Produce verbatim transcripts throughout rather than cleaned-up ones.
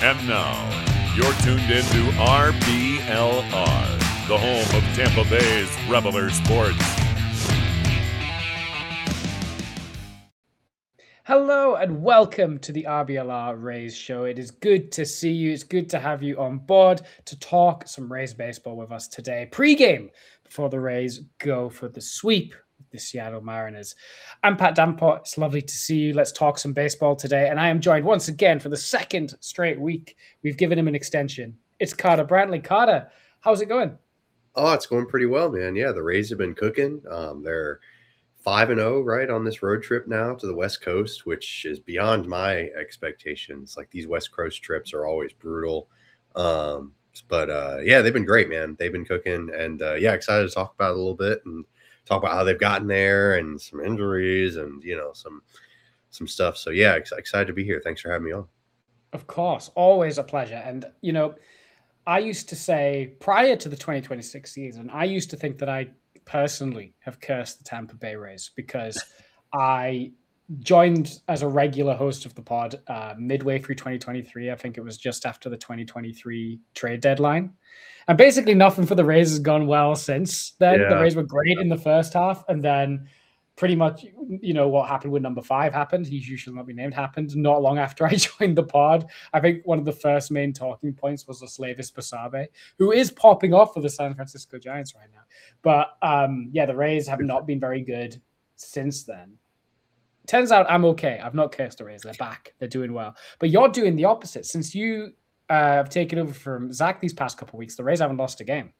And now, you're tuned into R B L R, the home of Tampa Bay's Reveler Sports. Hello and welcome to the R B L R Rays show. It is good to see you. It's good to have you on board to talk some Rays baseball with us today. Pre-game before the Rays go for the sweep of the Seattle Mariners. I'm Pat Damport. It's lovely to see you. Let's talk some baseball today. And I am joined once again for the second straight week. We've given him an extension. It's Carter Brantley. Carter, how's it going? Oh, it's going pretty well, man. Yeah, the Rays have been cooking. Um, they're five and oh, right, on this road trip now to the West Coast, which is beyond my expectations. Like, these West Coast trips are always brutal. Um, but, uh, yeah, they've been great, man. They've been cooking. And, uh, yeah, excited to talk about it a little bit and talk about how they've gotten there and some injuries and, you know, some some stuff. So, yeah, ex- excited to be here. Thanks for having me on. Of course. Always a pleasure. And, you know, I used to say prior to the twenty twenty-six season, I used to think that I personally have cursed the Tampa Bay Rays because I joined as a regular host of the pod uh, midway through twenty twenty-three. I think it was just after the twenty twenty-three trade deadline. And basically nothing for the Rays has gone well since then. Yeah. The Rays were great in the first half, and then pretty much, you know, what happened with number five happened. He usually not be named happened not long after I joined the pod. I think one of the first main talking points was Leslavis Basabe, who is popping off for the San Francisco Giants right now. But um, yeah, the Rays have not been very good since then. Turns out I'm okay. I've not cursed the Rays. They're back. They're doing well. But you're doing the opposite. Since you uh, have taken over from Zach these past couple of weeks, the Rays haven't lost a game.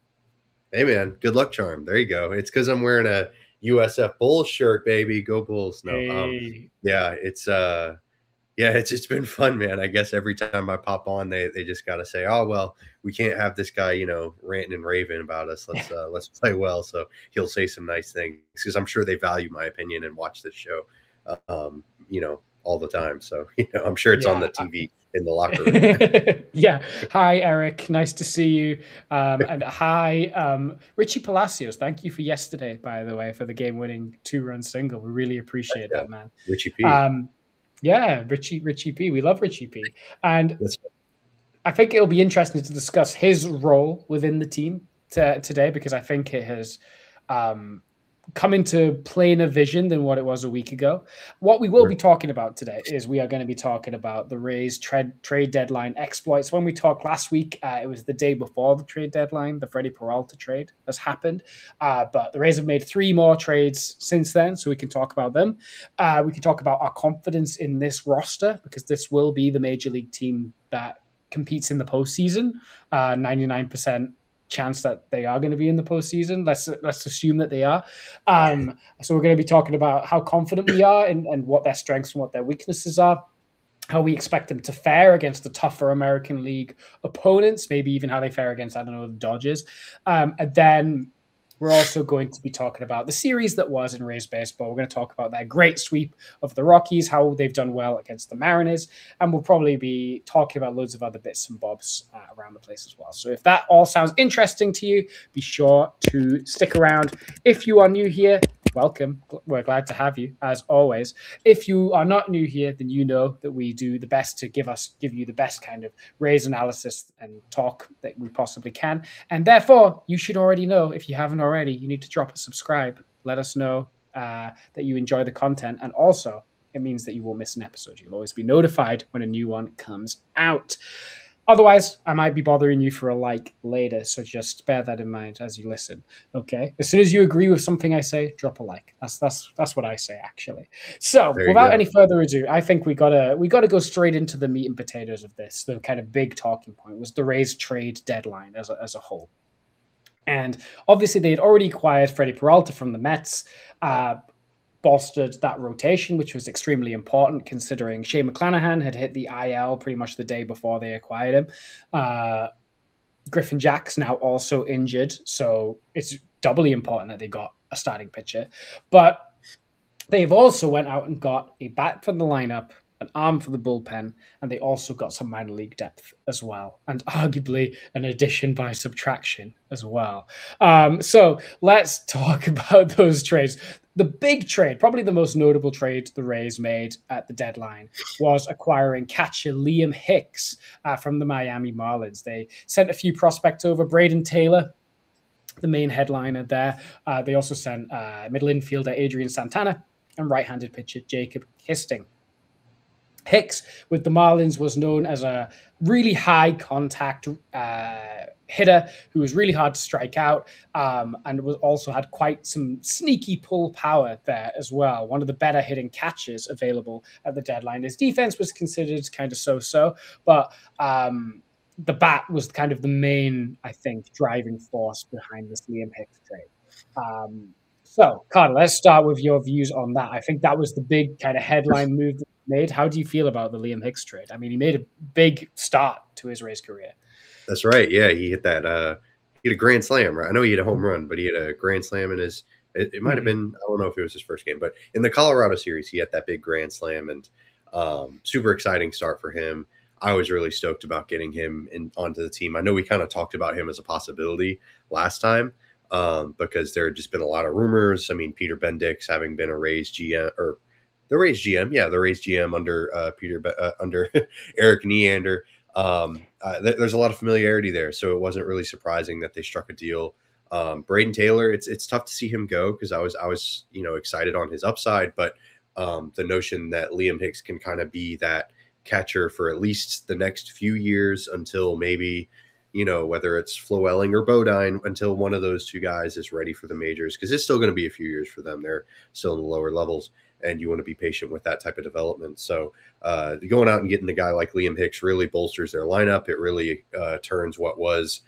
Hey, man, good luck charm. There you go. It's because I'm wearing a U S F Bulls shirt, baby. Go Bulls. No, Hey. um, yeah, it's uh, yeah, it's it's been fun, man. I guess every time I pop on, they they just gotta say, oh well, we can't have this guy, you know, ranting and raving about us. Let's uh, let's play well. So he'll say some nice things because I'm sure they value my opinion and watch this show, um, you know, all the time. So you know, I'm sure it's Yeah. on the T V in the locker room. Yeah. Hi, Eric. Nice to see you. Um, and hi, um, Richie Palacios. Thank you for yesterday, by the way, for the game-winning two-run single. We really appreciate Yeah. that, man. Richie P. Um, yeah, Richie, Richie P. We love Richie P. And That's- I think it'll be interesting to discuss his role within the team to, today, because I think it has um, come into plainer vision than what it was a week ago. What we will be talking about today is we are going to be talking about the Rays trade trade deadline exploits. When we talked last week, uh, it was the day before the trade deadline. The Freddie Peralta trade has happened, uh, but the Rays have made three more trades since then, so we can talk about them. Uh, we can talk about our confidence in this roster, because this will be the major league team that competes in the postseason. Uh, ninety-nine percent chance that they are going to be in the postseason. Let's let's assume that they are. Um, so we're going to be talking about how confident we are and, and what their strengths and what their weaknesses are, how we expect them to fare against the tougher American League opponents, maybe even how they fare against, I don't know, the Dodgers. Um, and then we're also going to be talking about the series that was in Rays baseball. We're going to talk about that great sweep of the Rockies, how they've done well against the Mariners, and we'll probably be talking about loads of other bits and bobs uh, around the place as well. So if that all sounds interesting to you, be sure to stick around. If you are new here, welcome. We're glad to have you, as always. If you are not new here, then you know that we do the best to give us, give you the best kind of Rays analysis and talk that we possibly can. And therefore, you should already know, if you haven't already, you need to drop a subscribe. Let us know uh, that you enjoy the content. And also, it means that you won't miss an episode. You'll always be notified when a new one comes out. Otherwise, I might be bothering you for a like later, so just bear that in mind as you listen. Okay. As soon as you agree with something I say, drop a like. That's that's that's what I say, actually. So, There you without go. any further ado, I think we gotta we gotta go straight into the meat and potatoes of this. The kind of big talking point was the Rays trade deadline as a, as a whole. And obviously, they had already acquired Freddie Peralta from the Mets. Uh, bolstered that rotation, which was extremely important considering Shane McClanahan had hit the I L pretty much the day before they acquired him. Uh, Griffin Jack's now also injured, so it's doubly important that they got a starting pitcher. But they've also went out and got a bat for the lineup, an arm for the bullpen, and they also got some minor league depth as well, and arguably an addition by subtraction as well. Um, so let's talk about those trades. The big trade, probably the most notable trade the Rays made at the deadline, was acquiring catcher Liam Hicks uh, from the Miami Marlins. They sent a few prospects over. Braden Taylor, the main headliner there. Uh, they also sent uh, middle infielder Adrian Santana and right-handed pitcher Jacob Kisting. Hicks with the Marlins was known as a really high contact uh, hitter who was really hard to strike out, um, and was also had quite some sneaky pull power there as well. One of the better hitting catchers available at the deadline. His defense was considered kind of so-so, but um, the bat was kind of the main, I think, driving force behind this Liam Hicks trade. Um, so, Carter, let's start with your views on that. I think that was the big kind of headline move that he made. How do you feel about the Liam Hicks trade? I mean, he made a big start to his Rays career. That's right. Yeah, he hit that. Uh, he hit a grand slam, right? I know he hit a home run, but he hit a grand slam in his. It, it might have been. I don't know if it was his first game, but in the Colorado series, he had that big grand slam, and um, super exciting start for him. I was really stoked about getting him in onto the team. I know we kind of talked about him as a possibility last time um, because there had just been a lot of rumors. I mean, Peter Bendix having been a Rays G M or the Rays G M, yeah, the Rays G M under uh, Peter uh, under Eric Neander. Um, uh, th- there's a lot of familiarity there, so it wasn't really surprising that they struck a deal. Um, Braden Taylor, it's it's tough to see him go because I was I was you know excited on his upside, but um, the notion that Liam Hicks can kind of be that catcher for at least the next few years until maybe, you know, whether it's Flowelling or Bodine, until one of those two guys is ready for the majors, because it's still going to be a few years for them. They're still in the lower levels, and you want to be patient with that type of development. So uh, going out and getting a guy like Liam Hicks really bolsters their lineup. It really uh, turns what was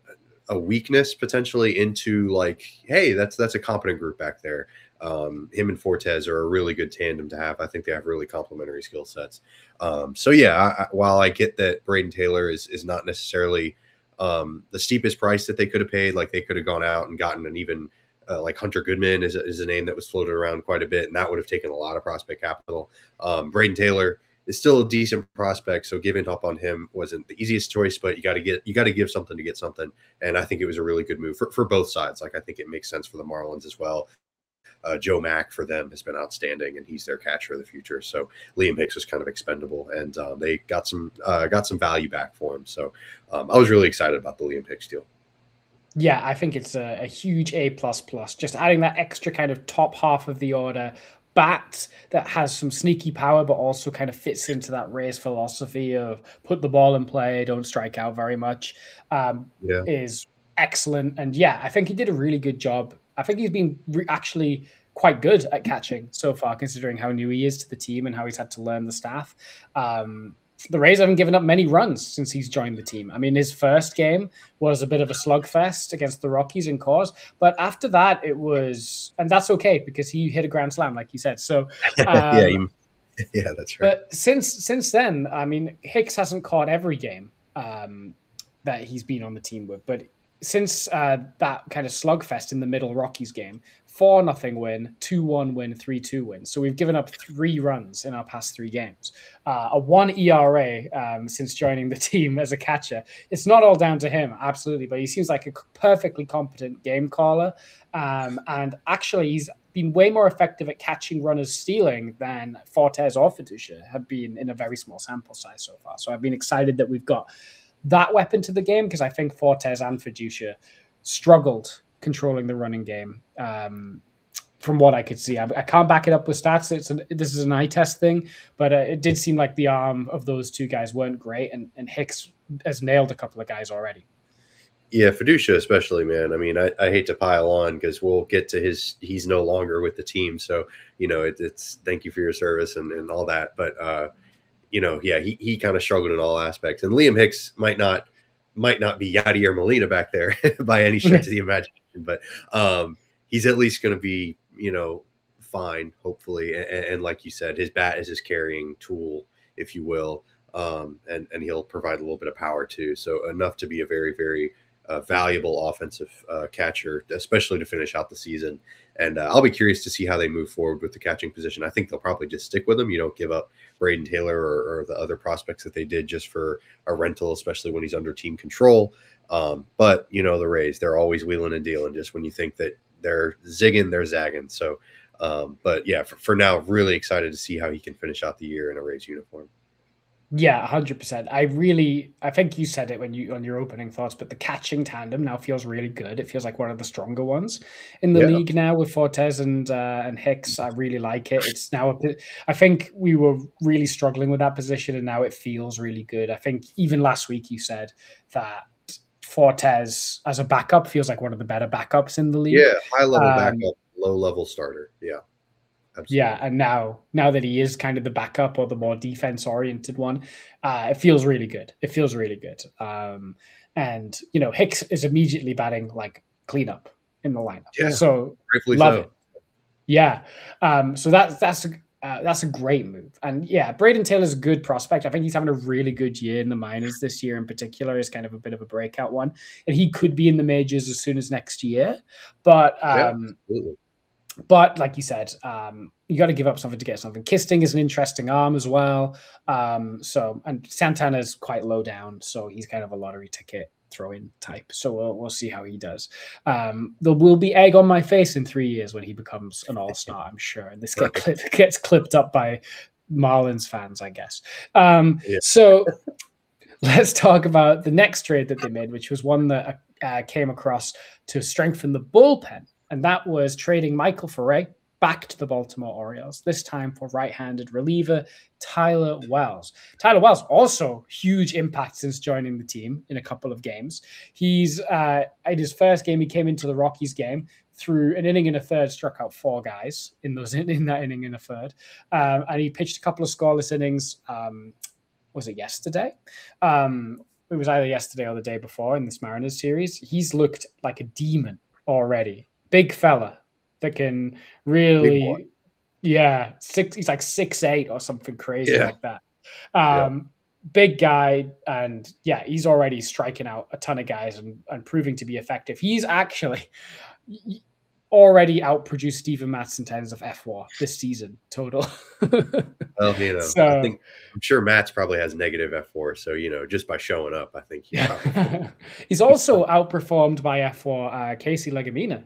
a weakness potentially into like, hey, that's that's a competent group back there. Um, him and Fortes are a really good tandem to have. I think they have really complementary skill sets. Um, so yeah, I, I, while I get that Braden Taylor is is not necessarily um, the steepest price that they could have paid, like they could have gone out and gotten an even uh, like Hunter Goodman is a, is a name that was floated around quite a bit, and that would have taken a lot of prospect capital. Um, Braden Taylor is still a decent prospect, so giving up on him wasn't the easiest choice, but you got to get you got to give something to get something, and I think it was a really good move for, for both sides. Like I think it makes sense for the Marlins as well. Uh, Joe Mack for them has been outstanding, and he's their catcher of the future. So Liam Hicks was kind of expendable, and um, they got some uh, got some value back for him. So um, I was really excited about the Liam Hicks deal. Yeah, I think it's a, a huge A plus plus. Just adding that extra kind of top half of the order bat that has some sneaky power, but also kind of fits into that Rays philosophy of put the ball in play, don't strike out very much. Um, yeah. is excellent, and yeah, I think he did a really good job. I think he's been re- actually quite good at catching so far, considering how new he is to the team and how he's had to learn the staff. Um, the Rays haven't given up many runs since he's joined the team. I mean, his first game was a bit of a slugfest against the Rockies in Coors, but after that it was, and that's okay because he hit a grand slam, like you said. So um, yeah, you, yeah, that's right. But since since then, I mean, Hicks hasn't caught every game um, that he's been on the team with, but since uh, that kind of slugfest in the middle Rockies game, four nothing win, two one win, three two win. So we've given up three runs in our past three games. Uh, a one E R A um, since joining the team as a catcher. It's not all down to him, absolutely, but he seems like a perfectly competent game caller. Um, and actually, he's been way more effective at catching runners stealing than Fortes or Fiducia have been in a very small sample size so far. So I've been excited that we've got that weapon to the game, because I think Fortes and Fiducia struggled controlling the running game um, from what I could see. I, I can't back it up with stats. It's an, this is an eye test thing, but uh, it did seem like the arm of those two guys weren't great, and, and Hicks has nailed a couple of guys already. Yeah, Fiducia especially, man. I mean, I, I hate to pile on because we'll get to his, he's no longer with the team. So, you know, it, it's thank you for your service and, and all that. But, uh, you know, yeah, he he kind of struggled in all aspects. And Liam Hicks might not might not be Yadier Molina back there by any stretch of the imagination, but um, he's at least going to be, you know, fine, hopefully. And, and like you said, his bat is his carrying tool, if you will, um, and and he'll provide a little bit of power too. So enough to be a very very uh, valuable offensive uh, catcher, especially to finish out the season. And uh, I'll be curious to see how they move forward with the catching position. I think they'll probably just stick with him. You don't give up Braden Taylor or, or the other prospects that they did just for a rental, especially when he's under team control. Um, but, you know, the Rays, they're always wheeling and dealing. Just when you think that they're zigging, they're zagging. So Um, but yeah, for, for now, really excited to see how he can finish out the year in a Rays uniform. Yeah, one hundred percent. I really, I think you said it when you on your opening thoughts, but the catching tandem now feels really good. It feels like one of the stronger ones in the Yeah. league now with Fortes and uh, and Hicks. I really like it. It's now, a, I think we were really struggling with that position, and now it feels really good. I think even last week you said that Fortes as a backup feels like one of the better backups in the league. Yeah, high level Um, backup, low level starter. Yeah. Absolutely. Yeah, and now now that he is kind of the backup or the more defense oriented one, uh, it feels really good. It feels really good. Um, and you know, Hicks is immediately batting like cleanup in the lineup. Yeah, so rightfully love so. it. Yeah, um, so that's that's a uh, that's a great move. And yeah, Braden Taylor's a good prospect. I think he's having a really good year in the minors this year in particular. Is kind of a bit of a breakout one, and he could be in the majors as soon as next year. But um, Yeah, absolutely. But like you said, um, you got to give up something to get something. Kisting is an interesting arm as well. Um, so and Santana's quite low down, so he's kind of a lottery ticket throw-in type. So we'll we'll see how he does. Um, there will be egg on my face in three years when he becomes an all-star, I'm sure. And this get clip, gets clipped up by Marlins fans, I guess. Um, Yeah. So let's talk about the next trade that they made, which was one that uh, came across to strengthen the bullpen. And that was trading Michael Ferre back to the Baltimore Orioles, this time for right-handed reliever Tyler Wells. Tyler Wells also huge impact since joining the team in a couple of games. He's uh, in his first game, he came into the Rockies game, through an inning and a third, struck out four guys in those in that inning and a third. Um, and he pitched a couple of scoreless innings. Um, was it yesterday? Um, it was either yesterday or the day before in this Mariners series. He's looked like a demon already. Big fella that can really, yeah, six. He's like six eight or something crazy Yeah. like that. Um, yeah. Big guy, and yeah, he's already striking out a ton of guys and, and proving to be effective. He's actually already outproduced Steven Matz in terms of F W A R this season total. Well, you know, so, I think I'm sure Matt's probably has negative F W A R, so you know, just by showing up, I think he yeah. He's also outperformed by F W A R uh, Casey Legumina.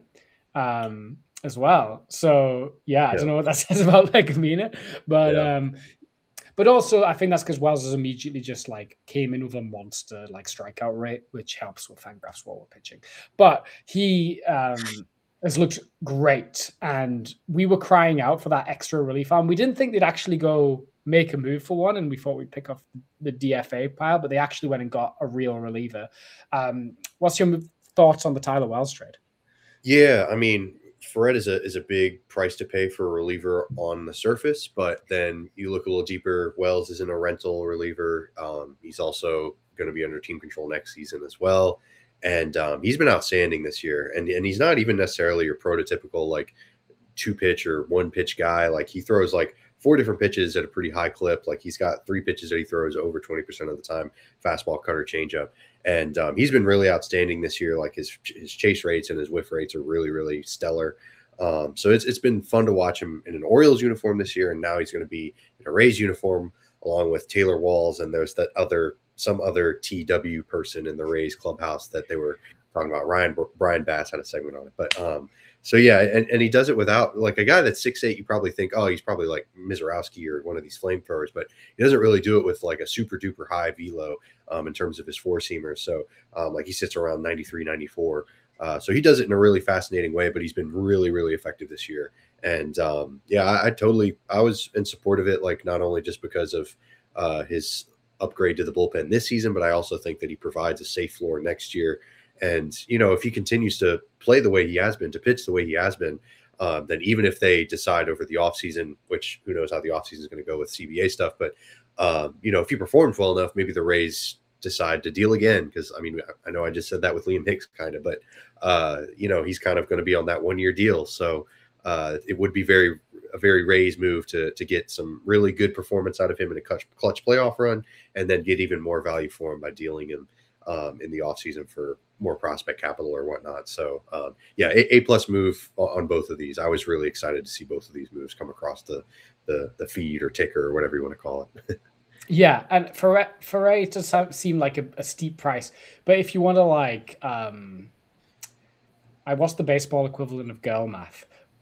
Um, as well. So yeah, I yeah. don't know what that says about Legumina, but yeah. um, but also I think that's because Wells has immediately just like came in with a monster like strikeout rate, which helps with Fangraphs while we're pitching. But he um has looked great, and we were crying out for that extra relief arm. We didn't think they'd actually go make a move for one, and we thought we'd pick off the D F A pile, but they actually went and got a real reliever. Um, what's your thoughts on the Tyler Wells trade? Yeah, I mean, Ferret is a is a big price to pay for a reliever on the surface, but then you look a little deeper. Wells isn't a rental reliever. Um, he's also going to be under team control next season as well, and um, he's been outstanding this year. And and he's not even necessarily your prototypical like two pitch or one pitch guy. Like he throws like four different pitches at a pretty high clip. Like he's got three pitches that he throws over twenty percent of the time: fastball, cutter, changeup. And um, he's been really outstanding this year. Like his his chase rates and his whiff rates are really, really stellar. Um, so it's it's been fun to watch him in an Orioles uniform this year, and now he's going to be in a Rays uniform along with Taylor Walls, and there's that other some other T W person in the Rays clubhouse that they were talking about. Ryan Brian Bass had a segment on it, but um, so yeah, and, and he does it without like a guy that's six eight. You probably think, oh, he's probably like Mizorowski or one of these flamethrowers, but he doesn't really do it with like a super duper high velo um, in terms of his four seamer. So um, like he sits around ninety-three, ninety-four. Uh, so he does it in a really fascinating way, but he's been really, really effective this year. And um, yeah, I, I totally, I was in support of it. Like not only just because of uh, his upgrade to the bullpen this season, but I also think that he provides a safe floor next year. And, you know, if he continues to play the way he has been, to pitch the way he has been, uh, then even if they decide over the offseason, which who knows how the offseason is going to go with C B A stuff, but, um, you know, if he performs well enough, maybe the Rays decide to deal again. Because, I mean, I know I just said that with Liam Hicks kind of, but, uh, you know, he's kind of going to be on that one-year deal. So uh, it would be very a very Rays move to to get some really good performance out of him in a clutch, clutch playoff run, and then get even more value for him by dealing him um, in the offseason for more prospect capital or whatnot. So um, yeah, a, a plus move on both of these. I was really excited to see both of these moves come across the the, the feed or ticker or whatever you want to call it. Yeah, and for for it does seem like a, a steep price, but if you want to like, um, I what's the baseball equivalent of girl math?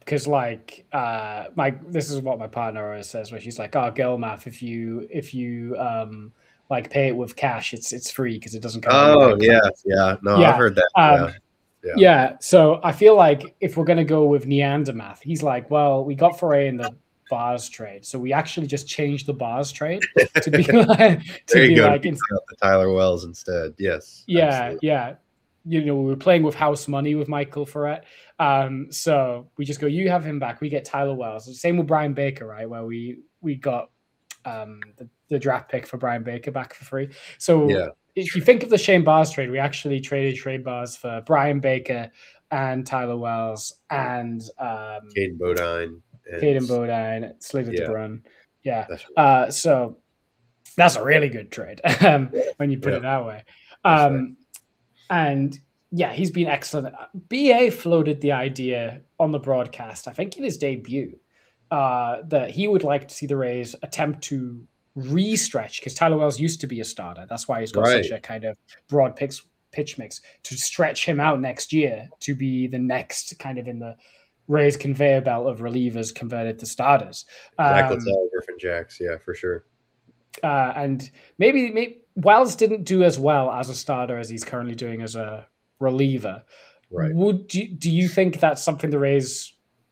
because like uh, my this is what my partner always says, where she's like, "Oh, girl math. If you if you um like pay it with cash, it's it's free because it doesn't come." Oh yeah, yeah. No, yeah. I've heard that. Um, yeah. Yeah. yeah. So I feel like if we're gonna go with Neander math, he's like, well, we got Foray in the bars trade, so we actually just changed the bars trade to be like to there you be go, like to the Tyler Wells instead. Yes. Yeah, absolutely. yeah. You know, we were playing with house money with Michael Ferret. Um, so we just go, you have him back. We get Tyler Wells. Same with Brian Baker, right? Where we we got um, the, the draft pick for Brian Baker back for free. So yeah. if you think of the Shane Bars trade, we actually traded trade bars for Brian Baker and Tyler Wells and um, Caden Bodine. Caden Bodine, Slater yeah. DeBrun. Yeah. Right. Uh, so that's a really good trade um, when you put yeah. it that way. Um, and yeah, he's been excellent. B A floated the idea on the broadcast, I think in his debut, uh, that he would like to see the Rays attempt to re-stretch, because Tyler Wells used to be a starter. That's why he's got right. such a kind of broad pitch, pitch mix, to stretch him out next year to be the next kind of in the Rays conveyor belt of relievers converted to starters. Zach Um, Littell, Griffin Jacks, yeah, for sure. Uh, and maybe, maybe Wells didn't do as well as a starter as he's currently doing as a reliever. Right. Would you, do you think that's something the Rays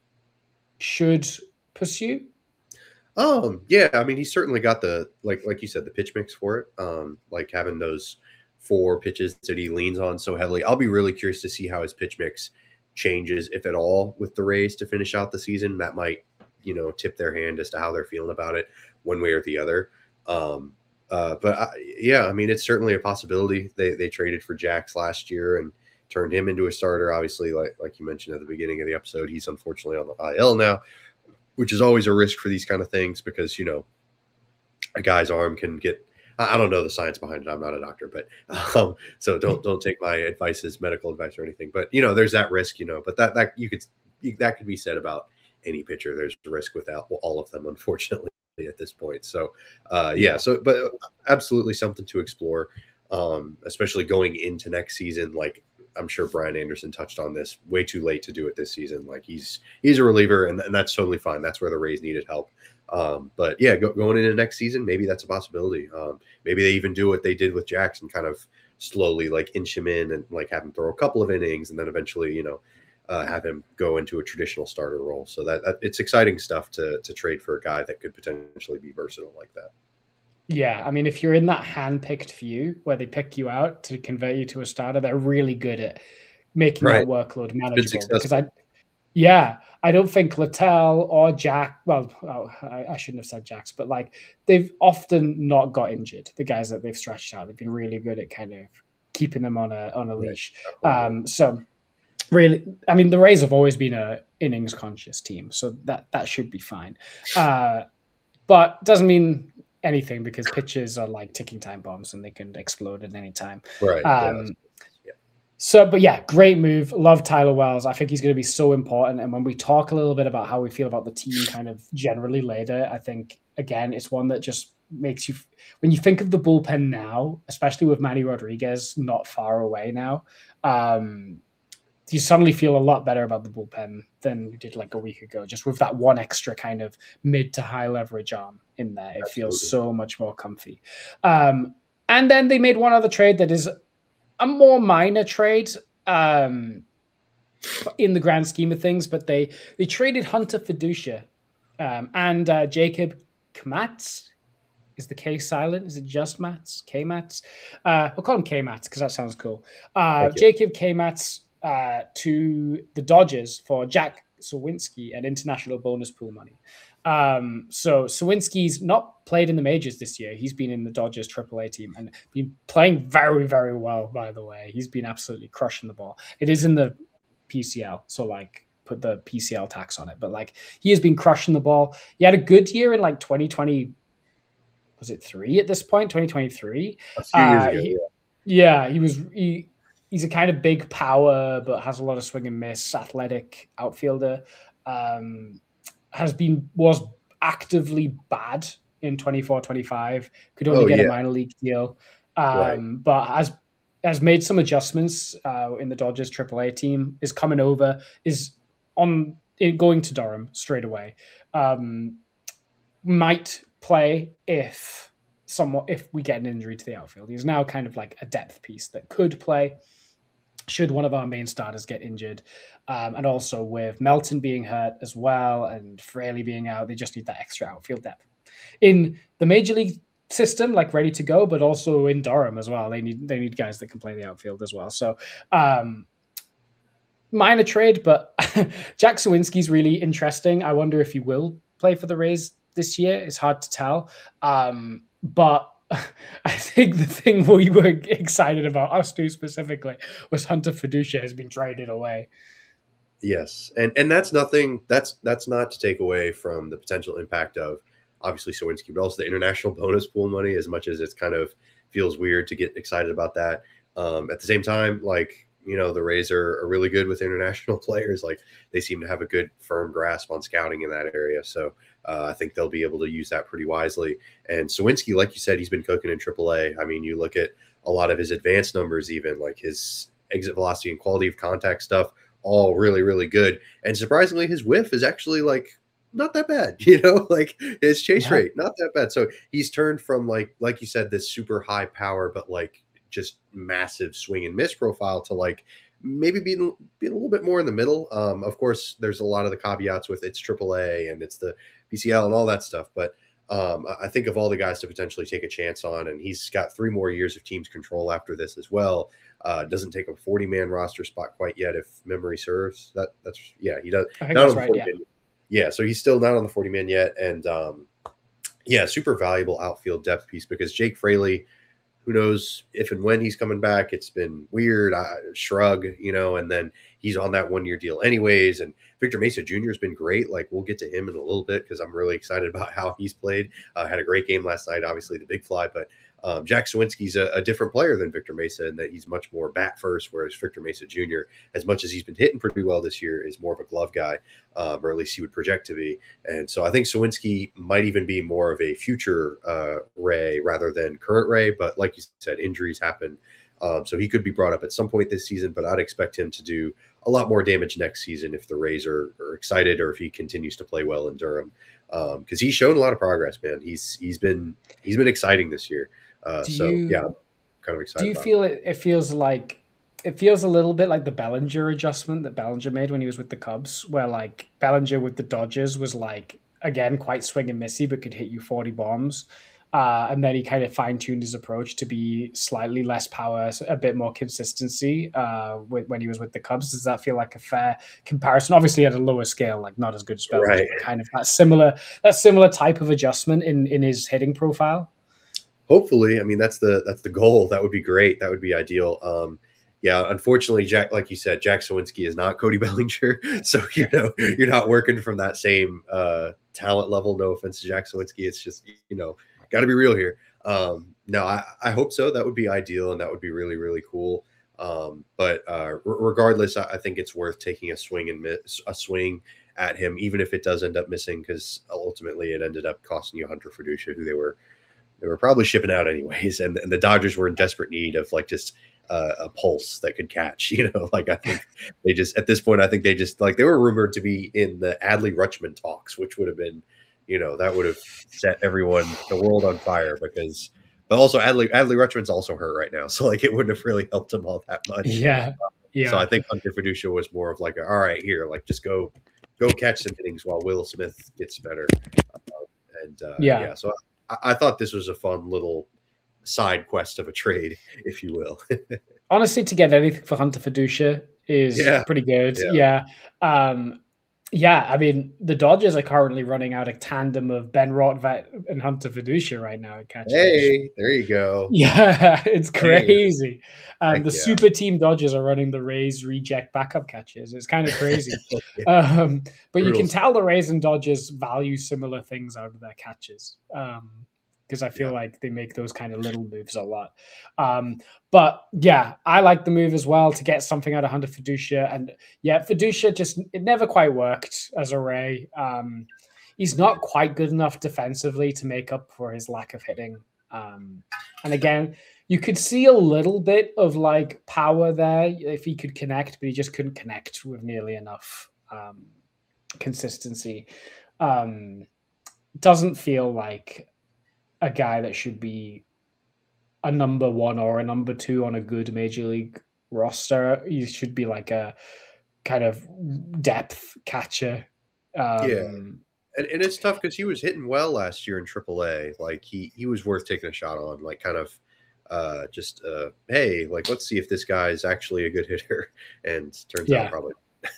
should pursue? Um, yeah, I mean, he's certainly got the, like, like you said, the pitch mix for it. Um, like having those four pitches that he leans on so heavily. I'll be really curious to see how his pitch mix changes, if at all, with the Rays to finish out the season. That might, you know, tip their hand as to how they're feeling about it one way or the other. Um, uh, but I, yeah, I mean, it's certainly a possibility. They they traded for Jax last year and turned him into a starter. Obviously, like like you mentioned at the beginning of the episode, he's unfortunately on the I L now, which is always a risk for these kind of things because, you know, a guy's arm can get, I don't know the science behind it. I'm not a doctor, but um, so don't don't take my advice as medical advice or anything. But, you know, there's that risk, you know, but that that you could that could be said about any pitcher. There's a risk without all of them, unfortunately, at this point. So, uh, yeah, so but absolutely something to explore, um, especially going into next season. Like, I'm sure Brian Anderson touched on this, way too late to do it this season. Like he's he's a reliever, and, and that's totally fine. That's where the Rays needed help. Um, but yeah, go, going into next season, maybe that's a possibility. Um, maybe they even do what they did with Jackson, kind of slowly like inch him in and like have him throw a couple of innings, and then eventually, you know, uh, have him go into a traditional starter role. So that, that it's exciting stuff to to trade for a guy that could potentially be versatile like that. Yeah, I mean, if you're in that hand-picked few where they pick you out to convert you to a starter, they're really good at making right. that workload manageable. Because I, yeah, I don't think Littell or Jack. Well, oh, I, I shouldn't have said Jax, but like they've often not got injured. The guys that they've stretched out, they've been really good at kind of keeping them on a on a leash. Right. Um, so really, I mean, the Rays have always been a innings-conscious team, so that that should be fine. Uh, but doesn't mean anything because pitches are like ticking time bombs and they can explode at any time. Right. Um, yeah. yeah. So, but yeah, great move. Love Tyler Wells. I think he's going to be so important. And when we talk a little bit about how we feel about the team kind of generally later, I think, again, it's one that just makes you, when you think of the bullpen now, especially with Manny Rodriguez not far away now, um, you suddenly feel a lot better about the bullpen than you did like a week ago, just with that one extra kind of mid to high leverage arm in there. It Absolutely. Feels so much more comfy. Um, and then they made one other trade that is a more minor trade um, in the grand scheme of things, but they they traded Hunter Fiducia um, and uh, Jacob Kmatz. Is the K silent? Is it just Mats? K-Mats? Uh, we'll call him K-Mats because that sounds cool. Uh, Jacob K-Mats uh, to the Dodgers for Jack Sawinski and international bonus pool money. Um, so Sawinski's not played in the majors this year. He's been in the Dodgers triple A team and been playing very, very well, by the way. He's been absolutely crushing the ball. It is in the P C L, so like put the P C L tax on it. But like he has been crushing the ball. He had a good year in like twenty twenty. Was it three at this point? twenty twenty-three. A few years uh, ago, he, yeah. yeah, he was. He, he's a kind of big power, but has a lot of swing and miss, athletic outfielder. Um, has been was actively bad in twenty-four twenty-five. Could only oh, get yeah. a minor league deal, um, right. but has has made some adjustments uh, in the Dodgers triple A team. Is coming over. Is on it, going to Durham straight away. Um, might play if somewhat if we get an injury to the outfield. He's now kind of like a depth piece that could play should one of our main starters get injured. Um, and also with Melton being hurt as well and Fraley being out, they just need that extra outfield depth. In the major league system, like ready to go, but also in Durham as well. They need they need guys that can play the outfield as well. So um, minor trade, but Jack Sawinski's really interesting. I wonder if he will play for the Rays this year. It's hard to tell. Um, but I think the thing we were excited about, us two specifically, was Hunter Fiducia has been traded away. Yes, and and that's nothing. That's that's not to take away from the potential impact of obviously Sawinski, but also the international bonus pool money. As much as it's kind of feels weird to get excited about that, um, at the same time, like you know, the Rays are, are really good with international players. Like they seem to have a good firm grasp on scouting in that area. So uh, I think they'll be able to use that pretty wisely. And Sawinski, like you said, he's been cooking in triple A. I mean, you look at a lot of his advanced numbers, even like his exit velocity and quality of contact stuff, all really, really good. And surprisingly, his whiff is actually like not that bad, you know, like his chase yeah. rate, not that bad. So he's turned from like, like you said, this super high power, but like just massive swing and miss profile to like maybe being, being a little bit more in the middle. Um, of course, there's a lot of the caveats with it's triple A and it's the P C L and all that stuff. But um, I think of all the guys to potentially take a chance on, and he's got three more years of team's control after this as well. Uh, doesn't take a forty man roster spot quite yet, if memory serves. That that's yeah, he does. I think that's right. Yeah. yeah, so he's still not on the forty man yet, and um, yeah, super valuable outfield depth piece because Jake Fraley, who knows if and when he's coming back? It's been weird. I shrug, you know, and then he's on that one year deal anyways. And Victor Mesa Junior has been great. Like we'll get to him in a little bit because I'm really excited about how he's played. Uh, had a great game last night, obviously the big fly, but um, Jack Sawinski's a, a different player than Victor Mesa in that he's much more bat first, whereas Victor Mesa Junior, as much as he's been hitting pretty well this year, is more of a glove guy, um, or at least he would project to be. And so I think Sawinski might even be more of a future uh, Ray rather than current Ray. But like you said, injuries happen. Um, so he could be brought up at some point this season, but I'd expect him to do a lot more damage next season if the Rays are, are excited or if he continues to play well in Durham. Um, because he's shown a lot of progress, man. He's he's been he's been exciting this year. Uh, so you, yeah, I'm kind of excited. Do you about feel it. it? It feels like it feels a little bit like the Bellinger adjustment that Bellinger made when he was with the Cubs, where like Bellinger with the Dodgers was like again quite swing and missy, but could hit you forty bombs. Uh, and then he kind of fine-tuned his approach to be slightly less power, a bit more consistency uh, with, when he was with the Cubs. Does that feel like a fair comparison? Obviously at a lower scale, like not as good as Bellinger, Right. but kind of that similar, that similar type of adjustment in, in his hitting profile. Hopefully, I mean, that's the that's the goal. That would be great. That would be ideal. Um, yeah, unfortunately, Jack, like you said, Jack Sawinski is not Cody Bellinger, so you know you're not working from that same uh, talent level. No offense to Jack Sawinski, it's just you know got to be real here. Um, no, I, I hope so. That would be ideal, and that would be really really cool. Um, but uh, r- regardless, I, I think it's worth taking a swing and miss a swing at him, even if it does end up missing, because ultimately it ended up costing you Hunter Fiducia, who they were. They were probably shipping out anyways, and, and the Dodgers were in desperate need of like just uh, a pulse that could catch. You know, like I think they just at this point, I think they just like they were rumored to be in the Adley Rutschman talks, which would have been, you know, that would have set everyone, the world on fire because. But also Adley Adley Rutschman's also hurt right now, so like it wouldn't have really helped him all that much. Yeah, yeah. So I think Hunter Fiducia was more of like, a, all right, here, like just go, go catch some innings while Will Smith gets better. Uh, and uh, yeah, yeah, so. I, I thought this was a fun little side quest of a trade, if you will. Honestly, to get anything for Hunter Fiducia is yeah. pretty good. Yeah. Yeah. Um, yeah. I mean, the Dodgers are currently running out a tandem of Ben Rotvet and Hunter Fiducia right now. Hey, there you go. Yeah, it's crazy. Hey. Um, the yeah. super team Dodgers are running the Rays reject backup catches. It's kind of crazy. yeah. um, but Brutal. You can tell the Rays and Dodgers value similar things out of their catches. Um, because I feel yeah. like they make those kind of little moves a lot. Um, but yeah, I like the move as well to get something out of Hunter Fiducia. And yeah, Fiducia just, it never quite worked as a Ray. Um, he's not quite good enough defensively to make up for his lack of hitting. Um, and again, you could see a little bit of like power there if he could connect, but he just couldn't connect with nearly enough. Um, consistency. Um, doesn't feel like a guy that should be a number one or a number two on a good major league roster. He should be like a kind of depth catcher. Um, yeah. And, and it's tough because he was hitting well last year in triple A. Like he he was worth taking a shot on. Like kind of uh, just uh, hey, like let's see if this guy is actually a good hitter. And turns yeah. out probably.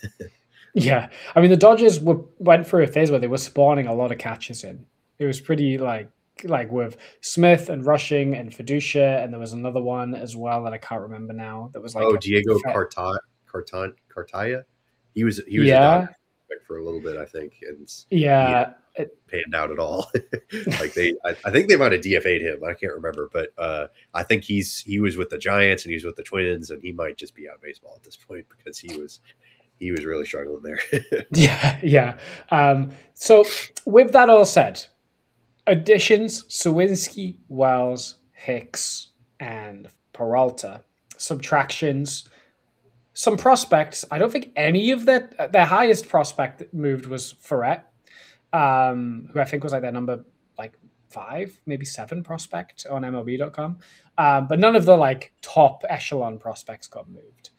yeah, I mean the Dodgers were went through a phase where they were spawning a lot of catches in. It was pretty like like with Smith and Rushing and Fiducia, and there was another one as well that I can't remember now. That was like oh a, Diego Cartaya, Cartaya, Cartaya. He was he was yeah. a Dodger for a little bit, I think, and yeah, it panned out at all. like they, I, I think they might have D F A'd him. I can't remember, but uh, I think he's he was with the Giants and he's with the Twins, and he might just be out of baseball at this point because he was he was really struggling there. yeah, yeah. Um, so with that all said, additions: Suwinski, Wells, Hicks, and Peralta. Subtractions. Some prospects. I don't think any of their their highest prospect that moved was Ferret, um, who I think was like their number like five, maybe seven prospect on M L B dot com. Um, but none of the like top echelon prospects got moved.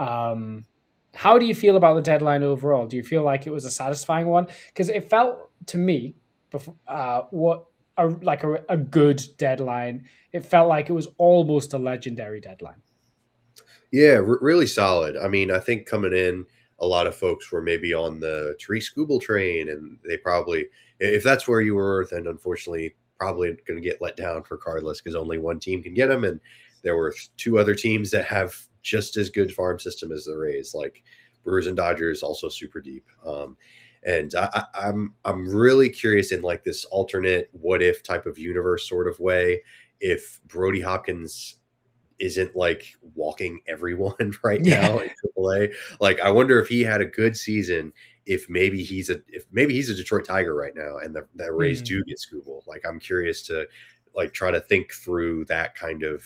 Um, how do you feel about the deadline overall? Do you feel like it was a satisfying one? Because it felt to me, before, uh, what a, like a, a good deadline. It felt like it was almost a legendary deadline. Yeah, r- really solid. I mean, I think coming in, a lot of folks were maybe on the Tariq Skubal train, and they probably, if that's where you were, then unfortunately, probably going to get let down regardless because only one team can get them, and there were two other teams that have just as good farm system as the Rays, like Brewers and Dodgers, also super deep. Um, and I, I, I'm I'm really curious in like this alternate what if type of universe sort of way, if Brody Hopkins isn't like walking everyone right Yeah. now in triple A. Like, I wonder if he had a good season, if maybe he's a if maybe he's a Detroit Tiger right now, and the, the Rays mm. do get Skubal. Like, I'm curious to like try to think through that kind of.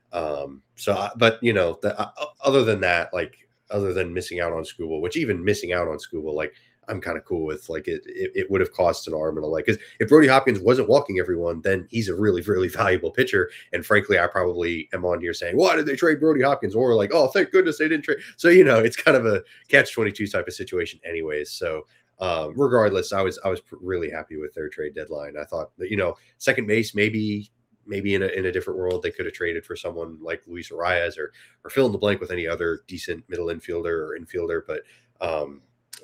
Um, so, but you know, the, uh, other than that, like other than missing out on Skubal, which even missing out on Skubal, like I'm kind of cool with. Like it, it, it would have cost an arm and a leg. Because if Brody Hopkins wasn't walking everyone, then he's a really, really valuable pitcher. And frankly, I probably am on here saying, why did they trade Brody Hopkins? Or like, oh, thank goodness they didn't trade. So, you know, it's kind of a catch twenty-two type of situation anyways. So um, regardless, I was I was really happy with their trade deadline. I thought that, you know, second base, maybe maybe in a, in a different world, they could have traded for someone like Luis Arias or, or fill in the blank with any other decent middle infielder or infielder. But um,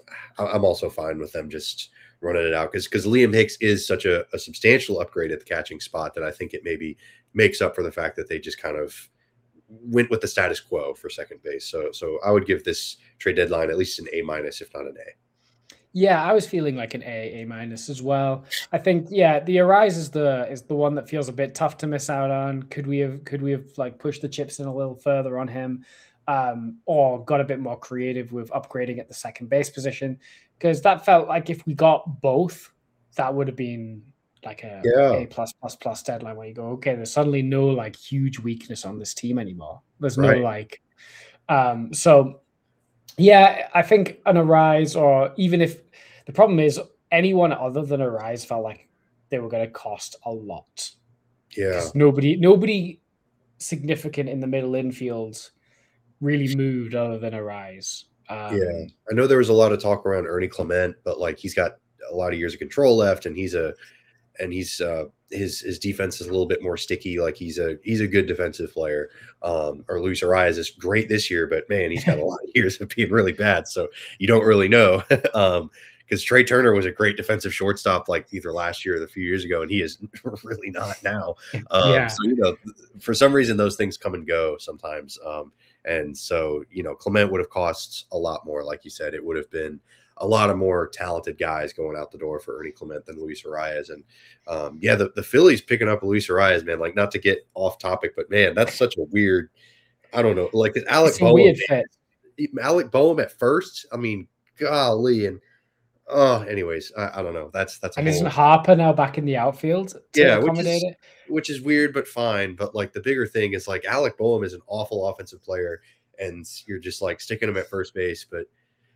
I'm also fine with them just running it out because because Liam Hicks is such a, a substantial upgrade at the catching spot that I think it maybe makes up for the fact that they just kind of went with the status quo for second base. So so I would give this trade deadline at least an A minus, if not an A. Yeah, I was feeling like an A, A minus as well. I think, yeah, the Arise is the is the one that feels a bit tough to miss out on. Could we have could we have like pushed the chips in a little further on him, um, or got a bit more creative with upgrading at the second base position? Because that felt like if we got both, that would have been like a yeah. A plus plus plus deadline where you go, okay, there's suddenly no like huge weakness on this team anymore. There's right. no like, um, so. Yeah, I think an Arise, or even if the problem is anyone other than Arise felt like they were going to cost a lot. Yeah, nobody, nobody significant in the middle infield really moved other than Arise. Um, yeah, I know there was a lot of talk around Ernie Clement, but like he's got a lot of years of control left, and he's a and he's uh, his his defense is a little bit more sticky. Like he's a he's a good defensive player. Um, or Luis Arias is great this year, but man, he's got a lot of years of being really bad. So you don't really know. um, because Trey Turner was a great defensive shortstop, like either last year or a few years ago, and he is really not now. Um, yeah. So you know, for some reason, those things come and go sometimes. Um, and so you know, Clement would have cost a lot more, like you said. It would have been a lot of more talented guys going out the door for Ernie Clement than Luis Arias. And um, yeah, the, the Phillies picking up Luis Arias, man, like not to get off topic, but man, that's such a weird, I don't know, like Alec Boehm, weird fit. Alec Boehm at first. I mean, golly. And oh, anyways, I, I don't know. That's, that's, and isn't Harper now back in the outfield to yeah, accommodate which is, it? Which is weird, but fine. But like the bigger thing is like Alec Boehm is an awful offensive player, and you're just like sticking him at first base, but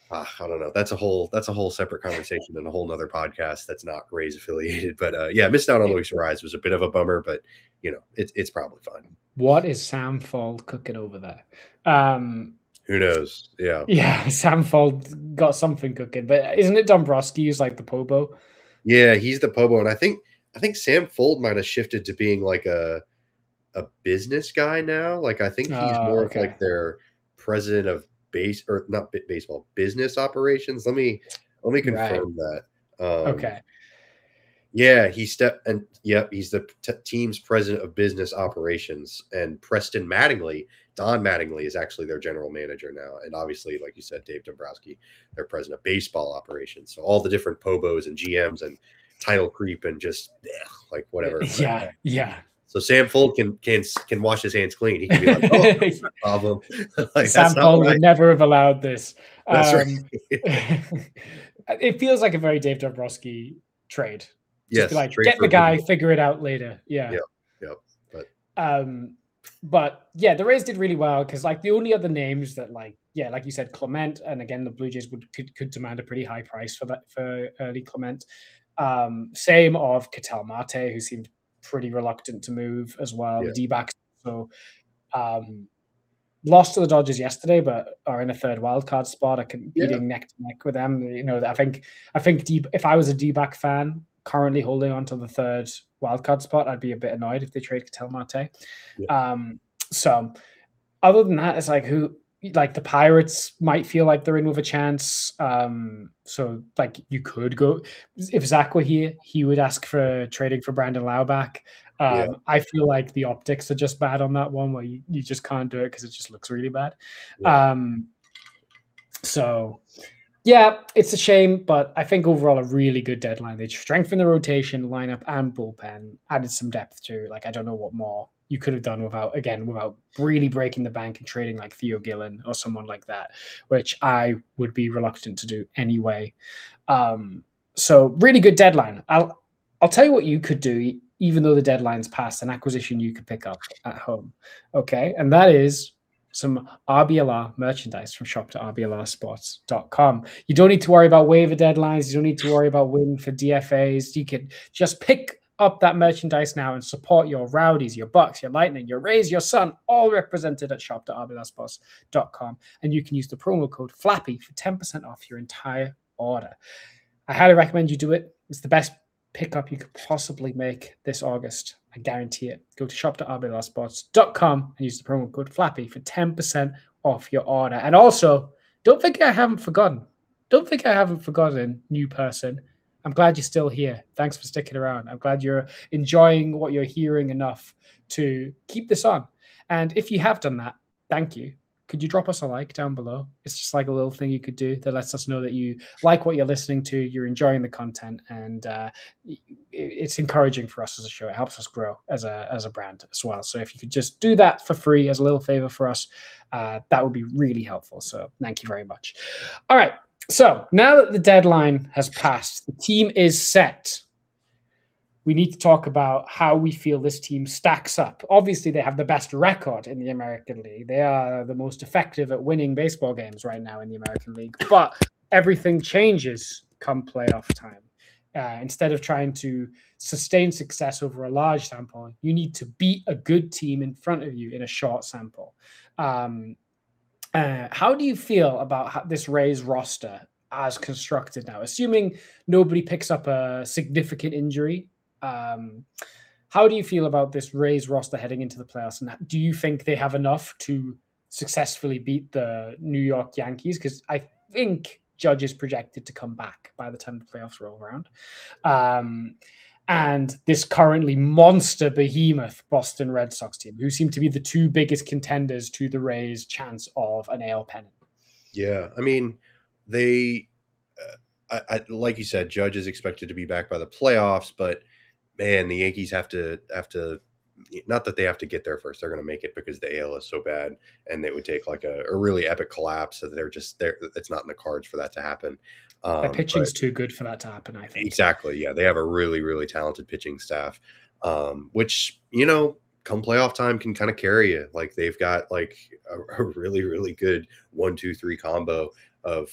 Uh, I don't know. That's a whole that's a whole separate conversation and a whole nother podcast that's not Rays affiliated. But uh, yeah, missed out on Luis Arraez was a bit of a bummer, but you know, it's it's probably fine. What is Sam Fold cooking over there? Um, Who knows? Yeah, yeah, Sam Fold got something cooking, but isn't it Dombrowski who's like the Pobo? yeah, he's the Pobo, and I think I think Sam Fold might have shifted to being like a a business guy now. Like I think he's Oh, more okay. of like their president of base or not b- baseball business operations. Let me let me confirm that. Um, Okay. Yeah, he stepped and yep, he's the t- team's president of business operations. And Preston Mattingly, Don Mattingly, is actually their general manager now. And obviously, like you said, Dave Dombrowski, their president of baseball operations. So all the different P O B Os and G Ms and title creep and just ugh, like whatever. Yeah, yeah. So Sam Fold can can can wash his hands clean. He can be like, "Oh, that's not a problem." Like, Sam that's not Fold what I- would never have allowed this. That's Um, right. It feels like a very Dave Dombrowski trade. Just Yes, be like, trade get for the a guy, good- figure it out later. Yeah. Yep, yep. But Um, but yeah, the Rays did really well because like the only other names that like yeah, like you said, Clement, and again the Blue Jays would could, could demand a pretty high price for that for early Clement. Um, same of Ketel Marte, who seemed pretty reluctant to move as well. Yeah. The D-backs so um, lost to the Dodgers yesterday, but are in a third wild card spot. are competing Yeah. neck to neck with them. You know, I think I think D, if I was a D-back fan currently holding on to the third wildcard spot, I'd be a bit annoyed if they trade Ketel Marte. Yeah. Um, so other than that, it's like who like the Pirates might feel like they're in with a chance. Um, so like you could go if Zach were here, he would ask for trading for Brandon Lauback. Um, Yeah. I feel like the optics are just bad on that one where you, you just can't do it because it just looks really bad. Yeah. Um, so yeah, it's a shame, but I think overall a really good deadline. They strengthened the rotation, lineup, and bullpen, added some depth to. Like I don't know what more you could have done without, again, without really breaking the bank and trading like Theo Gillen or someone like that, which I would be reluctant to do anyway. Um, so really good deadline. I'll I'll tell you what you could do, even though the deadline's passed, an acquisition you could pick up at home. Okay, and that is some R B L R merchandise from shop dot r b l r sports dot com. You don't need to worry about waiver deadlines. You don't need to worry about waiting for D F As. You can just pick up that merchandise now and support your Rowdies, your Bucks, your Lightning, your Rays, your Sun, all represented at shop dot r b l r sports dot com. And you can use the promo code FLAPPY for ten percent off your entire order. I highly recommend you do it. It's the best pickup you could possibly make this August. I guarantee it. Go to shop dot r b l r sports dot com and use the promo code FLAPPY for ten percent off your order. And also, don't think I haven't forgotten. Don't think I haven't forgotten, new person. I'm glad you're still here. Thanks for sticking around. I'm glad you're enjoying what you're hearing enough to keep this on. And if you have done that, thank you. Could you drop us a like down below? It's just like a little thing you could do that lets us know that you like what you're listening to, you're enjoying the content, and uh, it's encouraging for us as a show. It helps us grow as a as a brand as well. So if you could just do that for free as a little favor for us, uh, that would be really helpful. So thank you very much. All right. So now that the deadline has passed, the team is set. We need to talk about how we feel this team stacks up. Obviously, they have the best record in the American League. They are the most effective at winning baseball games right now in the American League. But everything changes come playoff time. Uh, instead of trying to sustain success over a large sample, you need to beat a good team in front of you in a short sample. Um, uh, how do you feel about how this Rays roster as constructed now? Assuming nobody picks up a significant injury, Um, how do you feel about this Rays roster heading into the playoffs? And do you think they have enough to successfully beat the New York Yankees? Because I think Judge is projected to come back by the time the playoffs roll around. Um, and this currently monster behemoth Boston Red Sox team, who seem to be the two biggest contenders to the Rays' chance of an A L pennant. Yeah, I mean, they, uh, I, I, like you said, Judge is expected to be back by the playoffs, but man, the Yankees have to have to not that they have to get there first. They're going to make it because the A L is so bad, and it would take like a, a really epic collapse. So they're just there. It's not in the cards for that to happen. Um, Their pitching's but, too good for that to happen, I think. Exactly. Yeah, they have a really really talented pitching staff, um, which you know, come playoff time can kind of carry you. Like they've got like a, a really really good one two three combo of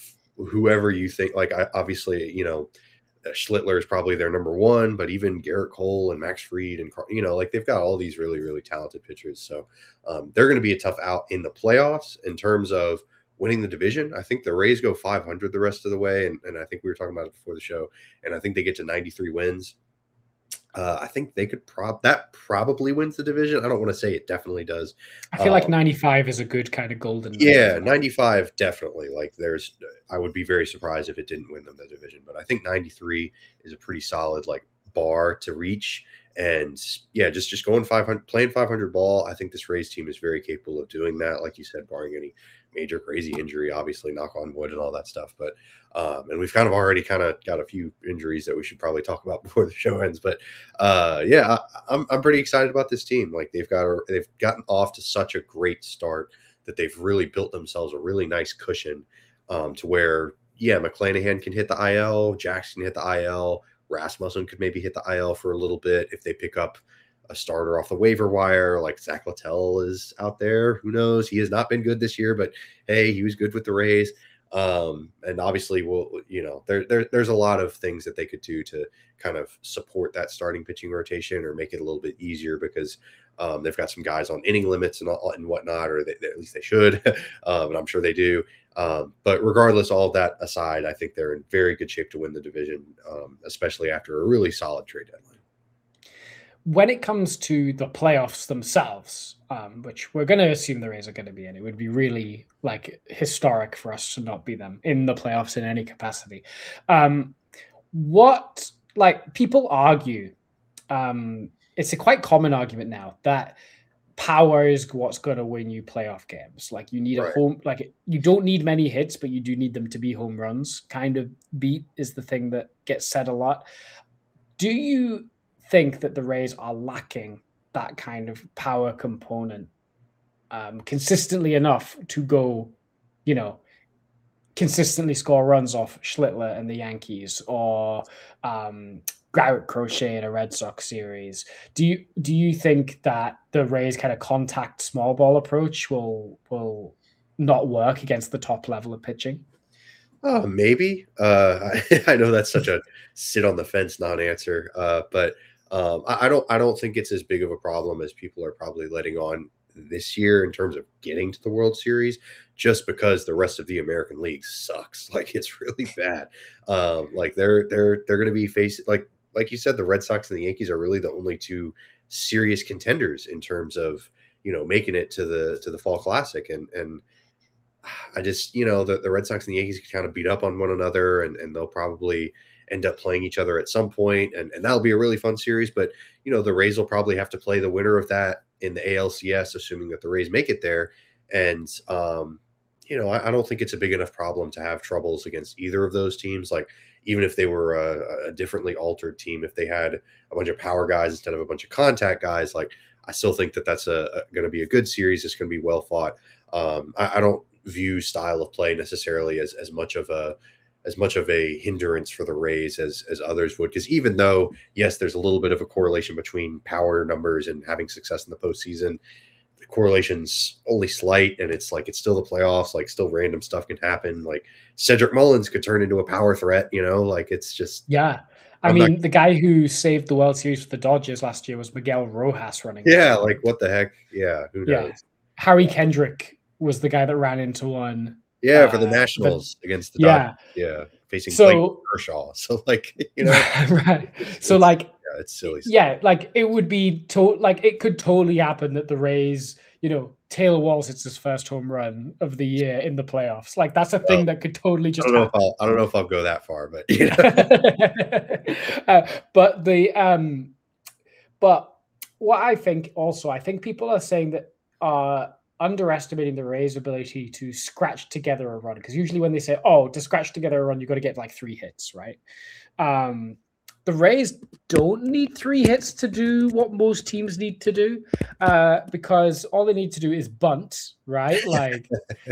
whoever you think, like I, obviously, you know, Schlittler is probably their number one, but even Garrett Cole and Max Fried and, you know, like they've got all these really, really talented pitchers. So um, they're going to be a tough out in the playoffs in terms of winning the division. I think the Rays go five hundred the rest of the way. And, and I think we were talking about it before the show, and I think they get to ninety-three wins. Uh, I think they could prob that probably wins the division. I don't want to say it definitely does. I feel um, like ninety-five is a good kind of golden. Yeah, ninety-five definitely. Like there's, I would be very surprised if it didn't win them the division, but I think ninety-three is a pretty solid like bar to reach. And yeah, just just going five hundred, playing five hundred ball. I think this Rays team is very capable of doing that. Like you said, barring any major crazy injury, obviously, knock on wood and all that stuff. But um, and we've kind of already kind of got a few injuries that we should probably talk about before the show ends. But uh, yeah, I, I'm I'm pretty excited about this team. Like they've got a, they've gotten off to such a great start that they've really built themselves a really nice cushion um, to where yeah, McClanahan can hit the I L, Jackson can hit the I L. Rasmussen could maybe hit the I L for a little bit if they pick up a starter off the waiver wire, like Zach Littell is out there. Who knows? He has not been good this year, but hey, he was good with the Rays. Um, and obviously, we'll, you know, there, there, there's a lot of things that they could do to kind of support that starting pitching rotation or make it a little bit easier because um, they've got some guys on inning limits and, all, and whatnot, or they, at least they should. um, and I'm sure they do. Um, but regardless, all of that aside, I think they're in very good shape to win the division, um, especially after a really solid trade deadline. When it comes to the playoffs themselves, um, which we're going to assume the Rays are going to be in, it would be really like historic for us to not be them in the playoffs in any capacity. Um, what like people argue, um, it's a quite common argument now that power is what's going to win you playoff games. Like you need right. a home, like you don't need many hits, but you do need them to be home runs. Kind of beat is the thing that gets said a lot. Do you think that the Rays are lacking that kind of power component um, consistently enough to go, you know, consistently score runs off Schlittler and the Yankees or um, Garrett Crochet in a Red Sox series? Do you do you think that the Rays kind of contact small ball approach will will not work against the top level of pitching? Oh, maybe. Uh, I, I know that's such a sit on the fence non-answer, uh, but um, I, I don't I don't think it's as big of a problem as people are probably letting on this year in terms of getting to the World Series, just because the rest of the American League sucks. Like it's really bad. Um, like they're they're they're going to be facing like. Like you said, the Red Sox and the Yankees are really the only two serious contenders in terms of, you know, making it to the to the Fall Classic. And and I just, you know, the, the Red Sox and the Yankees can kind of beat up on one another, and, and they'll probably end up playing each other at some point, and, and that'll be a really fun series. But, you know, the Rays will probably have to play the winner of that in the A L C S, assuming that the Rays make it there. And, um, you know, I, I don't think it's a big enough problem to have troubles against either of those teams. Like, even if they were a, a differently altered team, if they had a bunch of power guys instead of a bunch of contact guys, like I still think that that's a, a going to be a good series. It's going to be well fought. Um, I, I don't view style of play necessarily as as much of a as much of a hindrance for the Rays as as others would, because even though yes, there's a little bit of a correlation between power numbers and having success in the postseason, the correlation's only slight, and it's like it's still the playoffs. Like still random stuff can happen. Like Cedric Mullins could turn into a power threat, you know, like it's just. Yeah. I I'm mean, not... the guy who saved the World Series for the Dodgers last year was Miguel Rojas running. Yeah. Like what the heck? Yeah. Who knows? Yeah. Harry Kendrick was the guy that ran into one. Yeah. Uh, for the Nationals the, against the Dodgers. Yeah. Yeah. Facing so, Clayton Kershaw. So like, you know, right. So like, yeah, it's silly. Yeah. Like it would be to like, it could totally happen that the Rays, you know, Taylor Walls hits his first home run of the year in the playoffs. Like that's a thing oh, that could totally just. I don't know happen. if I'll. I don't know if I'll go that far, but you know. uh, but the um, but what I think also, I think people are saying that are underestimating the Rays' ability to scratch together a run, because usually when they say, "Oh, to scratch together a run, you got to get like three hits," right? Um, The Rays don't need three hits to do what most teams need to do, uh, because all they need to do is bunt, right? Like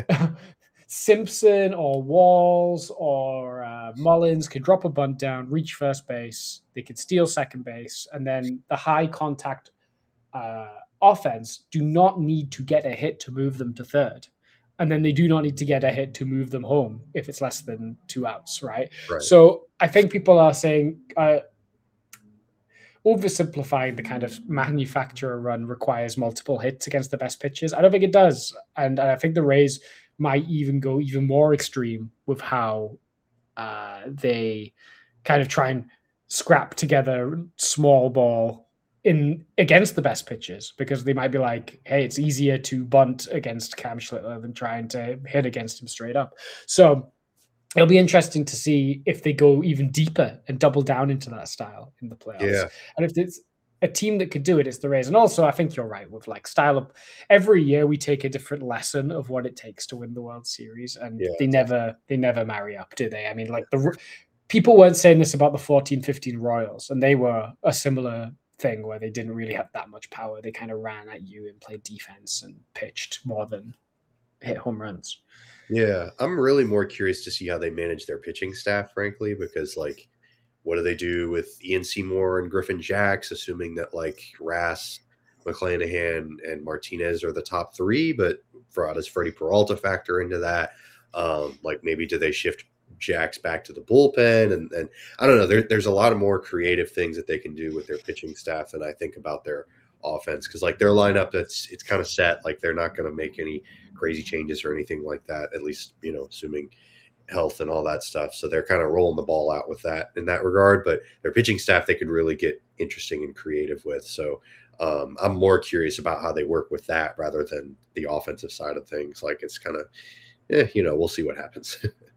Simpson or Walls or uh, Mullins could drop a bunt down, reach first base. They could steal second base. And then the high contact uh, offense do not need to get a hit to move them to third. and then they do not need to get a hit to move them home if it's less than two outs, right? Right. So I think people are saying, uh, oversimplifying the kind of manufacturer run requires multiple hits against the best pitchers. I don't think it does. And I think the Rays might even go even more extreme with how uh, they kind of try and scrap together small ball in against the best pitchers, because they might be like, hey, it's easier to bunt against Cam Schlittler than trying to hit against him straight up. So it'll be interesting to see if they go even deeper and double down into that style in the playoffs. Yeah. And if it's a team that could do it, it's the Rays. And also, I think you're right with like style of every year we take a different lesson of what it takes to win the World Series, and Yeah. they never they never marry up, do they? I mean, like the people weren't saying this about the fourteen fifteen Royals, and they were a similar thing where they didn't really have that much power. They kind of ran at you and played defense and pitched more than hit home runs. Yeah, I'm really more curious to see how they manage their pitching staff, frankly, because like, what do they do with Ian Seymour and Griffin Jacks, assuming that like Rass, McClanahan, and Martinez are the top three, but for how does Freddie Peralta factor into that? Um, like maybe do they shift Jacks back to the bullpen? And, and I don't know, there, there's a lot of more creative things that they can do with their pitching staff than I think about their offense, because like their lineup, that's it's kind of set. Like they're not going to make any crazy changes or anything like that, at least, you know, assuming health and all that stuff. So they're kind of rolling the ball out with that in that regard, but their pitching staff, they could really get interesting and creative with. So um, I'm more curious about how they work with that rather than the offensive side of things. Like it's kind of, eh, you know, we'll see what happens.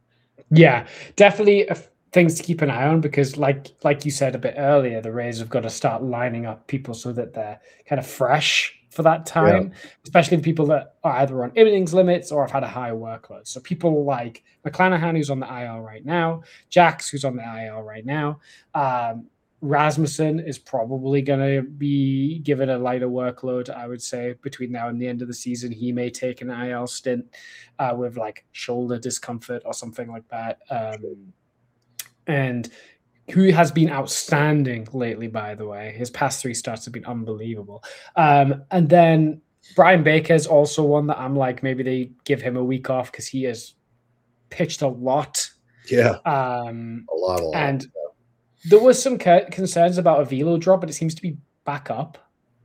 Yeah, definitely a things to keep an eye on, because like like you said a bit earlier, the Rays have got to start lining up people so that they're kind of fresh for that time, yeah. Especially the people that are either on innings limits or have had a high workload. So people like McClanahan, who's on the I L right now, Jacks, who's on the I L right now, um, Rasmussen is probably going to be given a lighter workload, I would say, between now and the end of the season. He may take an I L stint uh, with like shoulder discomfort or something like that. Um, and who has been outstanding lately, by the way. His past three starts have been unbelievable. Um, and then Brian Baker is also one that I'm like, maybe they give him a week off because he has pitched a lot. Yeah, um, a lot, a lot. And there was some concerns about a velo drop, but it seems to be back up.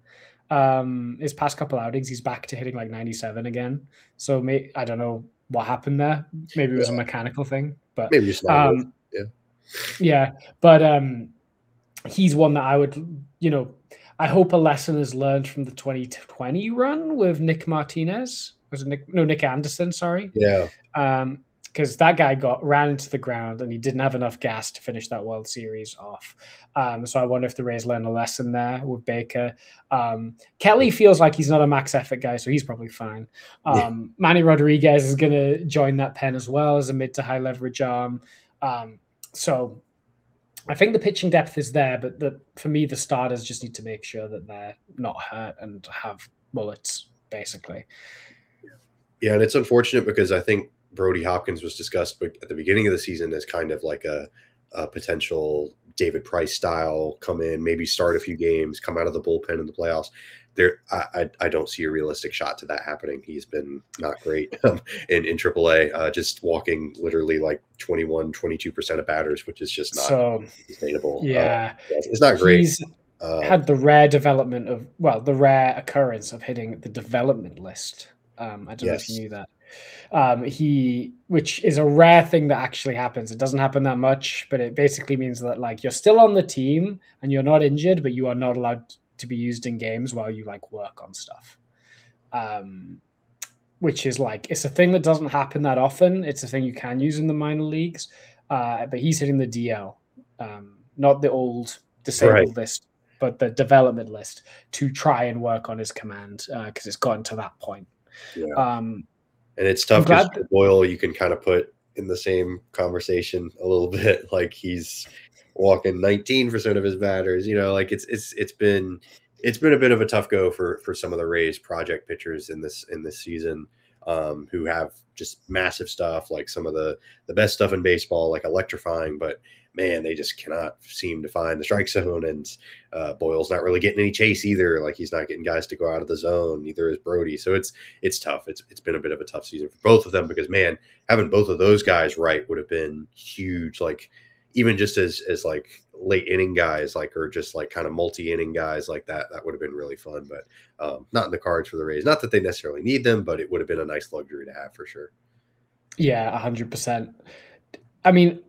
Um, his past couple outings, he's back to hitting like ninety-seven again. So may, I don't know what happened there. Maybe it was yeah. a mechanical thing, but maybe just um, yeah, yeah. But um, he's one that I would, you know, I hope a lesson is learned from the twenty twenty run with Nick Martinez. Was it Nick? No, Nick Anderson. Sorry. Yeah. Um. Because that guy got ran into the ground and he didn't have enough gas to finish that World Series off. Um, so I wonder if the Rays learn a lesson there with Baker. Um, Kelly feels like he's not a max effort guy, so he's probably fine. Um, yeah. Manny Rodriguez is going to join that pen as well as a mid to high leverage arm. Um, so I think the pitching depth is there, but the, for me, the starters just need to make sure that they're not hurt and have bullets, basically. Yeah, and it's unfortunate because I think Brody Hopkins was discussed at the beginning of the season as kind of like a, a potential David Price style, come in, maybe start a few games, come out of the bullpen in the playoffs. There, I, I, I don't see a realistic shot to that happening. He's been not great um, in, in triple A, uh, just walking literally like twenty-one, twenty-two percent of batters, which is just not so, sustainable. Yeah. Uh, it's not great. He's uh, had the rare development of, well, the rare occurrence of hitting the development list. Um, I don't yes. know if you knew that. Um, he, which is a rare thing that actually happens. It doesn't happen that much, but it basically means that like you're still on the team and you're not injured, but you are not allowed to be used in games while you like work on stuff. Um, which is like, it's a thing that doesn't happen that often. It's a thing you can use in the minor leagues. Uh, but he's hitting the D L, um, not the old disabled right. list, but the development list to try and work on his command because uh, it's gotten to that point. Yeah. Um, And it's tough because Boyle, you can kind of put in the same conversation a little bit. Like he's walking nineteen percent of his batters. You know, like it's it's it's been it's been a bit of a tough go for for some of the Rays project pitchers in this in this season. um, who have just massive stuff, like some of the the best stuff in baseball, like electrifying, but man, they just cannot seem to find the strike zone. And uh, Boyle's not really getting any chase either. Like he's not getting guys to go out of the zone. Neither is Brody. So it's it's tough. It's it's been a bit of a tough season for both of them because man, having both of those guys right would have been huge. Like even just as as like late inning guys, like or just like kind of multi inning guys like that, that would have been really fun. But um, not in the cards for the Rays. Not that they necessarily need them, but it would have been a nice luxury to have for sure. Yeah, a hundred percent. I mean.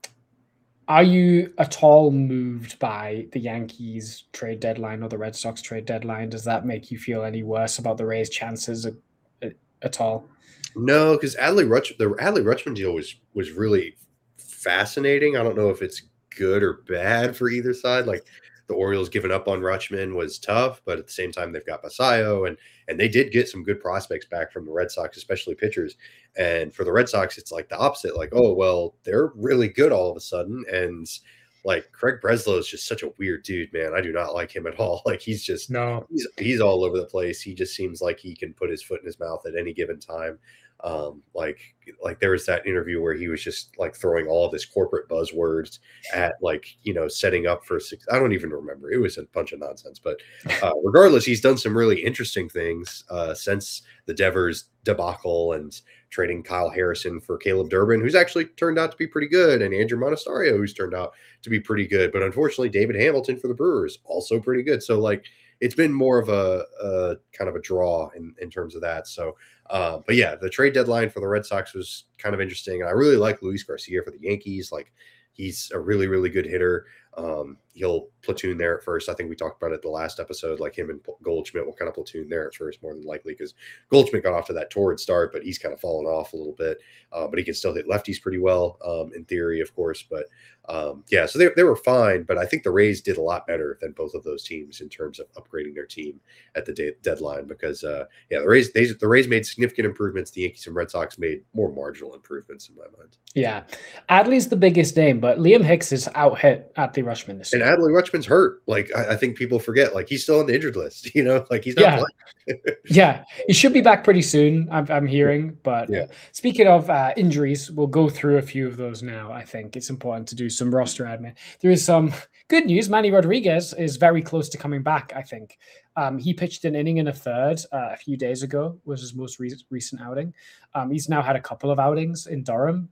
Are you at all moved by the Yankees trade deadline or the Red Sox trade deadline? Does that make you feel any worse about the Rays' chances at, at, at all? No, because Adley Rutsch, the Adley Rutschman deal was was really fascinating. I don't know if it's good or bad for either side. Like the Orioles giving up on Rutschman was tough, but at the same time they've got Basayo and and they did get some good prospects back from the Red Sox, especially pitchers. And for the Red Sox, it's like the opposite. Like, oh, well, they're really good all of a sudden. And like Craig Breslow is just such a weird dude, man. I do not like him at all. Like he's just no, he's, he's all over the place. He just seems like he can put his foot in his mouth at any given time. Um, like, like there was that interview where he was just like throwing all of his corporate buzzwords at like, you know, setting up for six. I don't even remember. It was a bunch of nonsense, but uh, regardless, he's done some really interesting things uh, since the Devers debacle and trading Kyle Harrison for Caleb Durbin, who's actually turned out to be pretty good, and Andrew Monasterio, who's turned out to be pretty good. But unfortunately, David Hamilton for the Brewers, also pretty good. So like, it's been more of a, a kind of a draw in, in terms of that. So, uh, but yeah, the trade deadline for the Red Sox was kind of interesting. And I really like Luis Garcia for the Yankees. Like he's a really, really good hitter. Um, he'll platoon there at first. I think we talked about it the last episode, like him and Goldschmidt will kind of platoon there at first, more than likely, because Goldschmidt got off to that torrid start, but he's kind of fallen off a little bit. Uh, but he can still hit lefties pretty well, um, in theory, of course. But um, yeah, so they, they were fine. But I think the Rays did a lot better than both of those teams in terms of upgrading their team at the day, deadline, because uh, yeah, the Rays they, the Rays made significant improvements. The Yankees and Red Sox made more marginal improvements in my mind. Yeah, Adley's the biggest name, but Liam Hicks is out hit Adley Rutschman this year. And Adley Rutschman's hurt. Like I, I think people forget, like he's still on the injured list. You know, like he's not yeah. playing. Yeah, he should be back pretty soon. I'm, I'm hearing. But yeah. uh, speaking of uh, injuries, we'll go through a few of those now. I think it's important to do some roster admin. There is some good news. Manny Rodriguez is very close to coming back. I think um, he pitched an inning and a third uh, a few days ago. Was his most re- recent outing. Um, he's now had a couple of outings in Durham.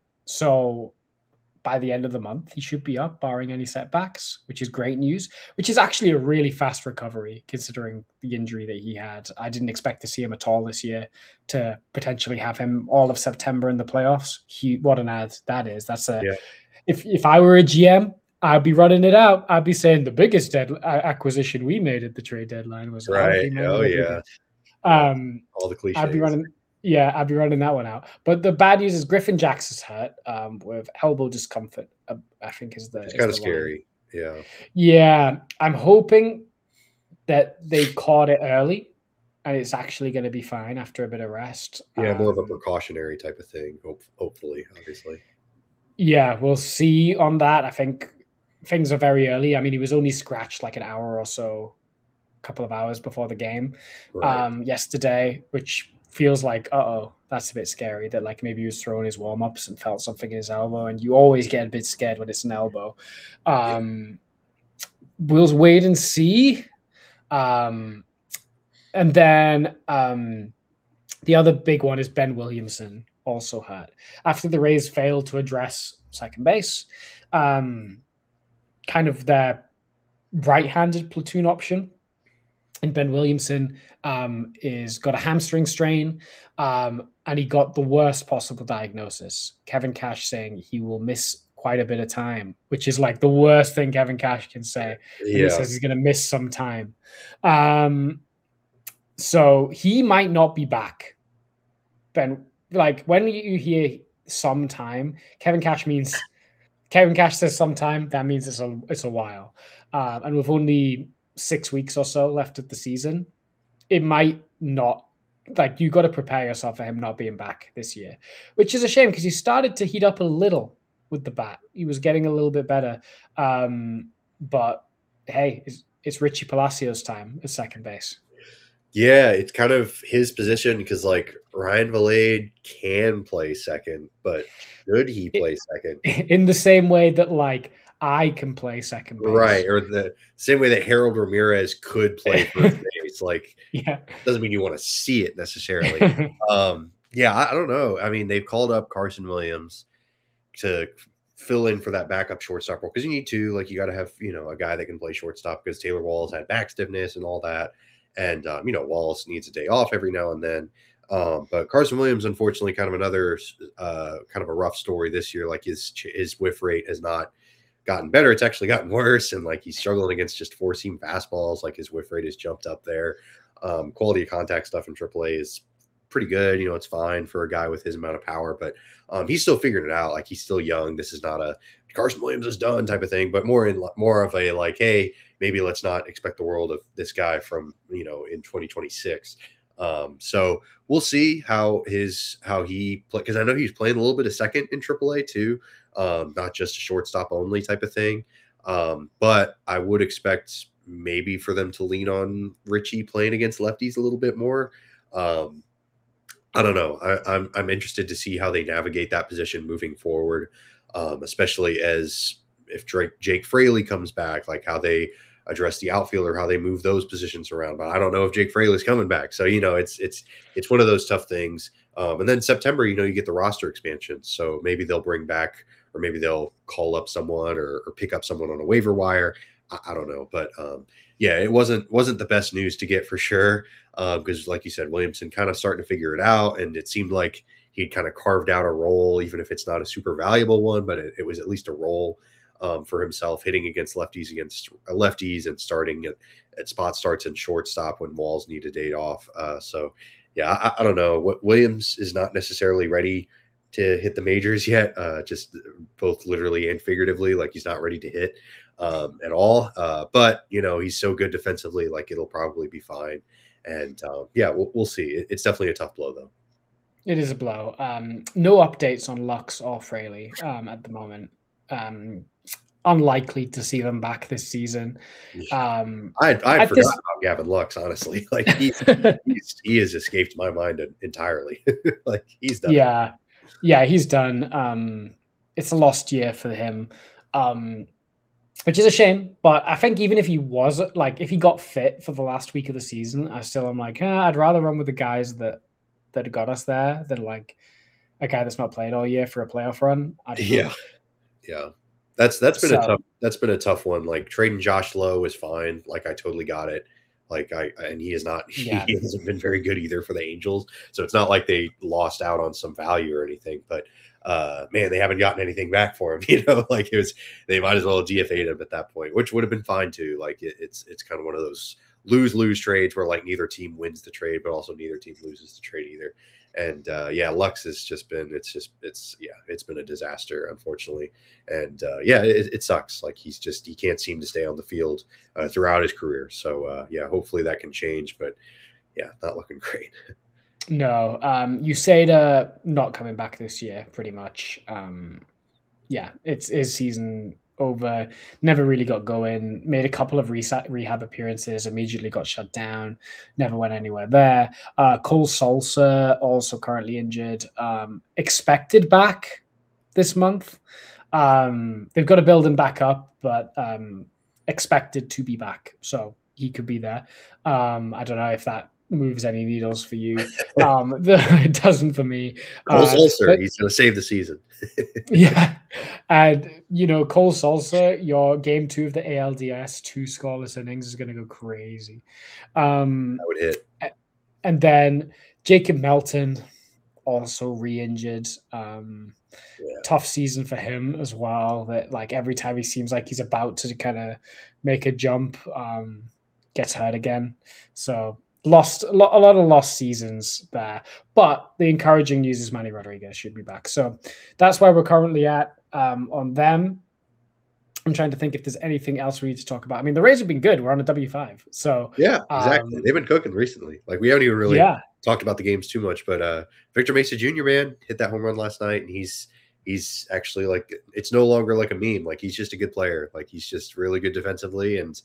So by the end of the month, he should be up, barring any setbacks, which is great news, which is actually a really fast recovery considering the injury that he had. I didn't expect to see him at all this year, to potentially have him all of September in the playoffs. He, what an ad that is. That's a, yeah. if, if I were a G M, I'd be running it out. I'd be saying the biggest dead, uh, acquisition we made at the trade deadline was right. Oh yeah. Um, all the cliches. I'd be running. Yeah, I'd be running that one out. But the bad news is Griffin Jackson's hurt um, with elbow discomfort. Uh, I think is the. It's kind of scary. Line. Yeah. Yeah, I'm hoping that they caught it early, and it's actually going to be fine after a bit of rest. Yeah, um, more of a precautionary type of thing. Hope, hopefully, obviously. Yeah, we'll see on that. I think things are very early. I mean, he was only scratched like an hour or so, a couple of hours before the game right. um, yesterday, which feels like, uh-oh, that's a bit scary that like maybe he was throwing his warm-ups and felt something in his elbow, and you always get a bit scared when it's an elbow. Um, yeah. We'll wait and see. Um, and then um, the other big one is Ben Williamson, also hurt. After the Rays failed to address second base, um, kind of their right-handed platoon option, and Ben Williamson um, is got a hamstring strain, um, and he got the worst possible diagnosis. Kevin Cash saying he will miss quite a bit of time, which is like the worst thing Kevin Cash can say. Yeah. He says he's going to miss some time. Um, so he might not be back. Ben, like when you hear some time, Kevin Cash means Kevin Cash says sometime. That means it's a it's a while, uh, and with only six weeks or so left of the season, it might not, like you got to prepare yourself for him not being back this year, which is a shame because he started to heat up a little with the bat. He was getting a little bit better. Um, but hey, it's, it's Richie Palacios time at second base. Yeah, it's kind of his position because like Ryan Valade can play second, but should he play it, second? In the same way that like I can play second base. Right, or the same way that Harold Ramirez could play first base. Like, yeah, doesn't mean you want to see it necessarily. um, yeah, I, I don't know. I mean, they've called up Carson Williams to fill in for that backup shortstop role because you need to, like, you got to have, you know, a guy that can play shortstop because Taylor Wallace had back stiffness and all that. And, um, you know, Wallace needs a day off every now and then. Um, but Carson Williams, unfortunately, kind of another uh, kind of a rough story this year. Like his his whiff rate has not gotten better. It's actually gotten worse. And like he's struggling against just four seam fastballs. Like his whiff rate has jumped up there. Um, quality of contact stuff in triple A is pretty good. You know, it's fine for a guy with his amount of power, but um, he's still figuring it out. Like he's still young. This is not a Carson Williams is done type of thing, but more in more of a like, hey, maybe let's not expect the world of this guy from, you know, in twenty twenty-six. Um, so we'll see how his, how he play. Cause I know he's playing a little bit of second in triple A too. Um, not just a shortstop only type of thing. Um, but I would expect maybe for them to lean on Richie playing against lefties a little bit more. Um, I don't know. I, I'm, I'm interested to see how they navigate that position moving forward. Um, especially as if Drake, Jake Fraley comes back, like how they address the outfielder, how they move those positions around. But I don't know if Jake Fraley's coming back. So, you know, it's, it's, it's one of those tough things. Um, and then September, you know, you get the roster expansion. So maybe they'll bring back, or maybe they'll call up someone or, or pick up someone on a waiver wire. I, I don't know. But um, yeah, it wasn't, wasn't the best news to get for sure. Because uh, like you said, Williamson kind of starting to figure it out. And it seemed like he'd kind of carved out a role, even if it's not a super valuable one, but it, it was at least a role um, for himself, hitting against lefties against uh, lefties and starting at, at spot starts and shortstop when Walls need a date off. Uh, so, yeah, I, I don't know. What Williams is not necessarily ready to hit the majors yet, uh, just both literally and figuratively. Like he's not ready to hit um, at all. Uh, but, you know, he's so good defensively, like it'll probably be fine. And, um, yeah, we'll, we'll see. It, it's definitely a tough blow, though. It is a blow. Um, no updates on Lux or Fraley um, at the moment. Um, unlikely to see them back this season. Um, I I forgot this... about Gavin Lux, honestly. Like he's, he's he has escaped my mind entirely. Like he's done. Yeah, yeah, he's done. Um, it's a lost year for him, um, which is a shame. But I think even if he was like, if he got fit for the last week of the season, I still am like, eh, I'd rather run with the guys that that got us there than like a guy that's not played all year for a playoff run. Yeah, yeah. That's that's been so, a tough that's been a tough one. Like trading Josh Lowe is fine. Like I totally got it. Like I and he is not yeah. he hasn't been very good either for the Angels. So it's not like they lost out on some value or anything. But uh, man, they haven't gotten anything back for him. You know, like it was they might as well have D F A'd him at that point, which would have been fine too. Like it, it's it's kind of one of those lose lose trades where like neither team wins the trade, but also neither team loses the trade either. And uh, yeah, Lux has just been, it's just, it's, yeah, it's been a disaster, unfortunately. And uh, yeah, it, it sucks. Like he's just, he can't seem to stay on the field uh, throughout his career. So uh, yeah, hopefully that can change, but yeah, not looking great. No, um, Uceda not coming back this year, pretty much. Um, yeah, it's his season over, never really got going, made a couple of rehab appearances, immediately got shut down, never went anywhere there. Uh, Cole Salsa, also currently injured, um, expected back this month. Um, they've got to build him back up, but um, expected to be back. So he could be there. Um, I don't know if that moves any needles for you. Um, the, it doesn't for me. Cole uh, Salsa, but, he's going to save the season. Yeah. And, you know, Cole Salsa, your game two of the A L D S, two scoreless innings is going to go crazy. Um, that would hit. And then Jacob Melton, also re-injured. Um, yeah. Tough season for him as well. That like every time he seems like he's about to kind of make a jump, um, gets hurt again. So lost a lot, a lot of lost seasons there. But the encouraging news is Manny Rodriguez should be back. So that's where we're currently at um, on them. I'm trying to think if there's anything else we need to talk about. I mean, the Rays have been good. We're on a W five. So yeah, exactly. Um, They've been cooking recently. Like we haven't even really yeah. talked about the games too much, but uh, Victor Mesa Junior, man, hit that home run last night, and he's he's actually like, it's no longer like a meme. Like he's just a good player. Like he's just really good defensively, and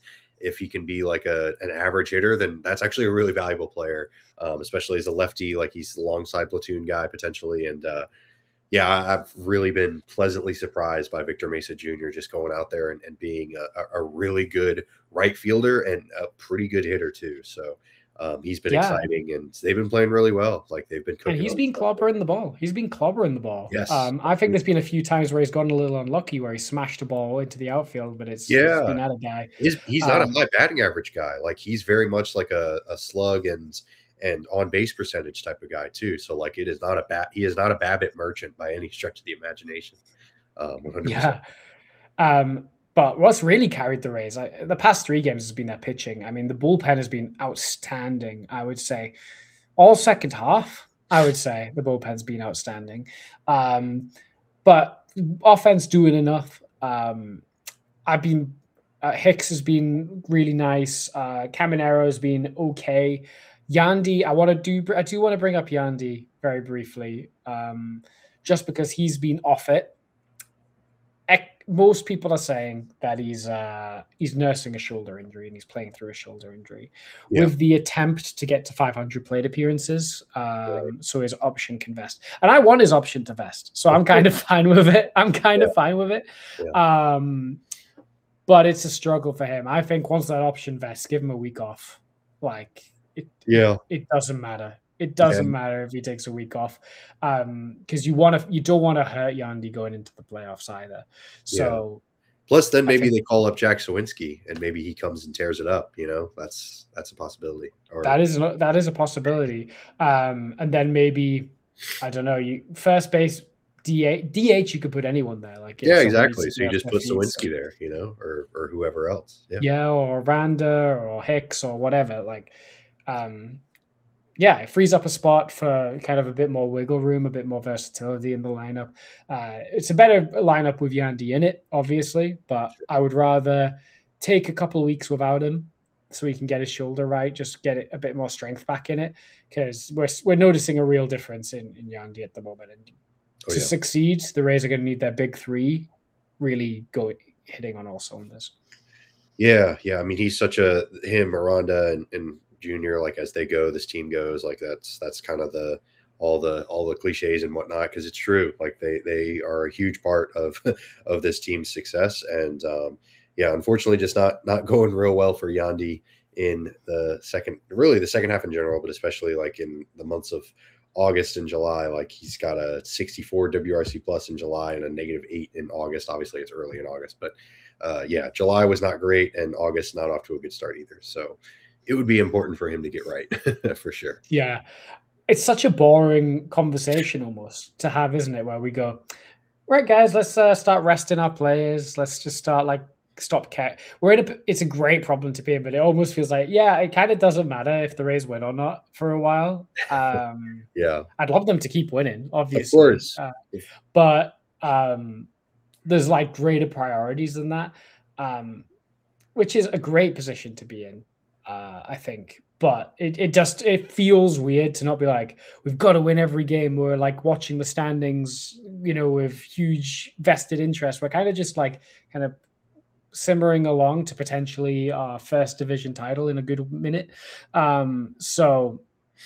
if he can be like a an average hitter, then that's actually a really valuable player, um, especially as a lefty. Like he's alongside platoon guy potentially, and uh, yeah, I've really been pleasantly surprised by Victor Mesa Junior just going out there and, and being a, a really good right fielder and a pretty good hitter too. So um, he's been Yeah. exciting, and they've been playing really well. Like they've been cooking. And he's on been stuff. clobbering the ball. He's been clobbering the ball. Yes. Um, I think there's been a few times where he's gotten a little unlucky where he smashed the ball into the outfield, but it's, Yeah. it's been at a guy. He's he's not Um, a high batting average guy. Like he's very much like a, a slug and and on base percentage type of guy too. So like it is not a bat. He is not a Babbitt merchant by any stretch of the imagination. Um, one hundred percent. Yeah. Um, but what's really carried the Rays, I, the past three games has been their pitching. I mean, the bullpen has been outstanding, I would say. All second half, I would say the bullpen's been outstanding. Um, but offense doing enough. Um, I've been uh, Hicks has been really nice. Uh, Caminero has been okay. Yandy, I want to do. I do want to bring up Yandy very briefly, um, just because he's been off it. Most people are saying that he's uh, he's nursing a shoulder injury and he's playing through a shoulder injury, Yeah. with the attempt to get to five hundred plate appearances, um, Right. so his option can vest. And I want his option to vest, so I'm kind of fine with it. I'm kind Yeah. of fine with it. Yeah. Um, but it's a struggle for him. I think once that option vests, give him a week off. Like it, Yeah. it doesn't matter. It doesn't Yeah. matter if he takes a week off, um, because you want to. You don't want to hurt Yandy going into the playoffs either. So Plus, then I maybe think- they call up Jack Sawinski and maybe he comes and tears it up. You know, that's that's a possibility. Or that is an- that is a possibility. Um, and then maybe I don't know. You first base D H D H. You could put anyone there. Like if yeah, somebody's exactly. So you off just their put feet, Sawinski there, you know, or or whoever else. Yeah. yeah, or Randa or Hicks or whatever. Like, um, yeah, it frees up a spot for kind of a bit more wiggle room, a bit more versatility in the lineup. Uh, it's a better lineup with Yandy in it, obviously, but I would rather take a couple of weeks without him so he can get his shoulder right, just get it, a bit more strength back in it, because we're we're noticing a real difference in, in Yandy at the moment. And Oh, to yeah. succeed, the Rays are going to need their big three really go hitting on all cylinders. Yeah, yeah. I mean, he's such a him, Miranda, and, and Junior. Like as they go, this team goes. Like that's that's kind of the all the all the cliches and whatnot, because it's true. Like they they are a huge part of of this team's success. And um, yeah, unfortunately, just not not going real well for Yandy in the second, really the second half in general, but especially like in the months of August and July. Like he's got a sixty-four W R C plus in July and a negative eight in August. Obviously, it's early in August, but uh, yeah, July was not great, and August not off to a good start either. So it would be important for him to get right for sure. Yeah. It's such a boring conversation almost to have, isn't it? Where we go, right, guys, let's uh, start resting our players. Let's just start like stop care. We're in a, it's a great problem to be in, but it almost feels like, yeah, it kind of doesn't matter if the Rays win or not for a while. Um, Yeah, I'd love them to keep winning, obviously. of course. Uh, but um, there's like greater priorities than that, um, which is a great position to be in. Uh, I think, but it, it just it feels weird to not be like, we've got to win every game. We're like watching the standings, you know, with huge vested interest. We're kind of just like kind of simmering along to potentially our first division title in a good minute. Um, so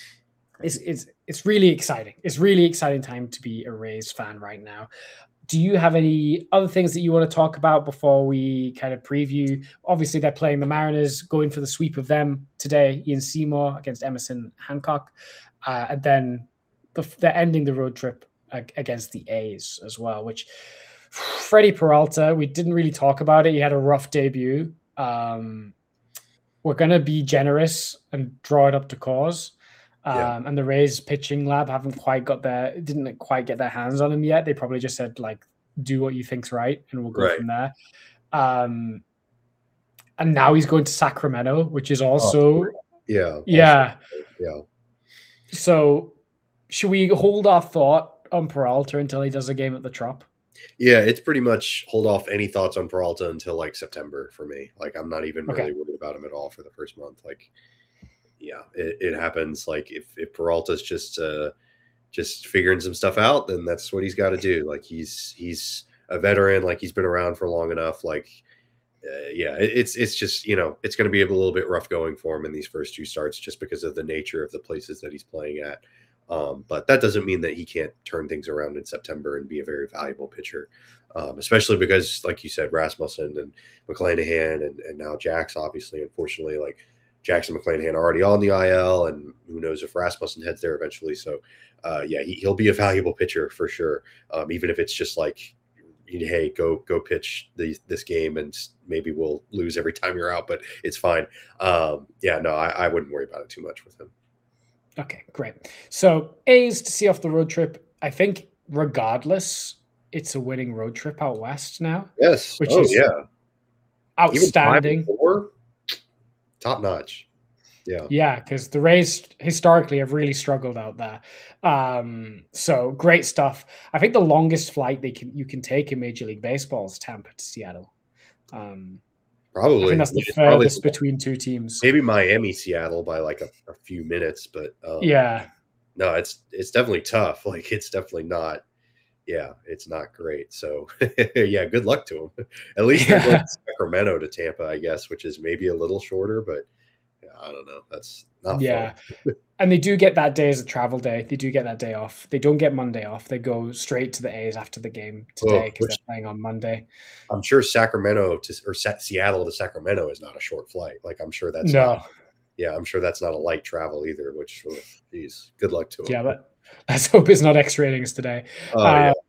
it's it's it's really exciting. It's really exciting time to be a Rays fan right now. Do you have any other things that you want to talk about before we kind of preview? Obviously, they're playing the Mariners, going for the sweep of them today. Ian Seymour against Emerson Hancock. Uh, and then the, they're ending the road trip against the A's as well, which Freddie Peralta, we didn't really talk about it. He had a rough debut. Um, we're going to be generous and draw it up to cause. Um, Yeah. And the Rays pitching lab haven't quite got their, didn't quite get their hands on him yet. They probably just said, like, do what you think's right, and we'll go Right. from there. Um, and now he's going to Sacramento, which is also, Yeah, yeah. yeah. So should we hold our thought on Peralta until he does a game at the Trop? Yeah, it's pretty much hold off any thoughts on Peralta until like September for me. Like I'm not even Okay. really worried about him at all for the first month. Like, yeah, it, it happens. Like if if Peralta's just uh just figuring some stuff out, then that's what he's got to do. Like he's he's a veteran. Like he's been around for long enough. Like uh, yeah, it, it's it's just, you know, it's going to be a little bit rough going for him in these first two starts just because of the nature of the places that he's playing at. Um, but that doesn't mean that he can't turn things around in September and be a very valuable pitcher, um, especially because, like you said, Rasmussen and McClanahan and, and now Jax, obviously, unfortunately, like Jackson McClanahan are already on the I L, and who knows if Rasmussen heads there eventually. So, uh, yeah, he, he'll be a valuable pitcher for sure, um, even if it's just like, hey, go go pitch the, this game, and maybe we'll lose every time you're out, but it's fine. Um, yeah, no, I, I wouldn't worry about it too much with him. Okay, great. So A's to see off the road trip. I think regardless, it's a winning road trip out west now. Yes. Which oh, is yeah. Outstanding. Top notch. Yeah. Yeah, because the Rays historically have really struggled out there. Um, so great stuff. I think the longest flight they can you can take in Major League Baseball is Tampa to Seattle. Um, probably. I think that's the it's furthest probably, between two teams. Maybe Miami, Seattle by like a, a few minutes, but um, yeah. No, it's it's definitely tough. Like it's definitely not. Yeah, it's not great. So yeah, good luck to them. At least they're going to Sacramento to Tampa, I guess, which is maybe a little shorter, but yeah, I don't know. That's not yeah. fun. And they do get that day as a travel day. They do get that day off. They don't get Monday off. They go straight to the A's after the game today because oh, they're playing on Monday. I'm sure Sacramento to or Seattle to Sacramento is not a short flight. Like I'm sure that's no. Not, yeah, I'm sure that's not a light travel either. Which, oh, geez, good luck to them. Yeah, but let's hope it's not X ratings today. Oh, uh, yeah.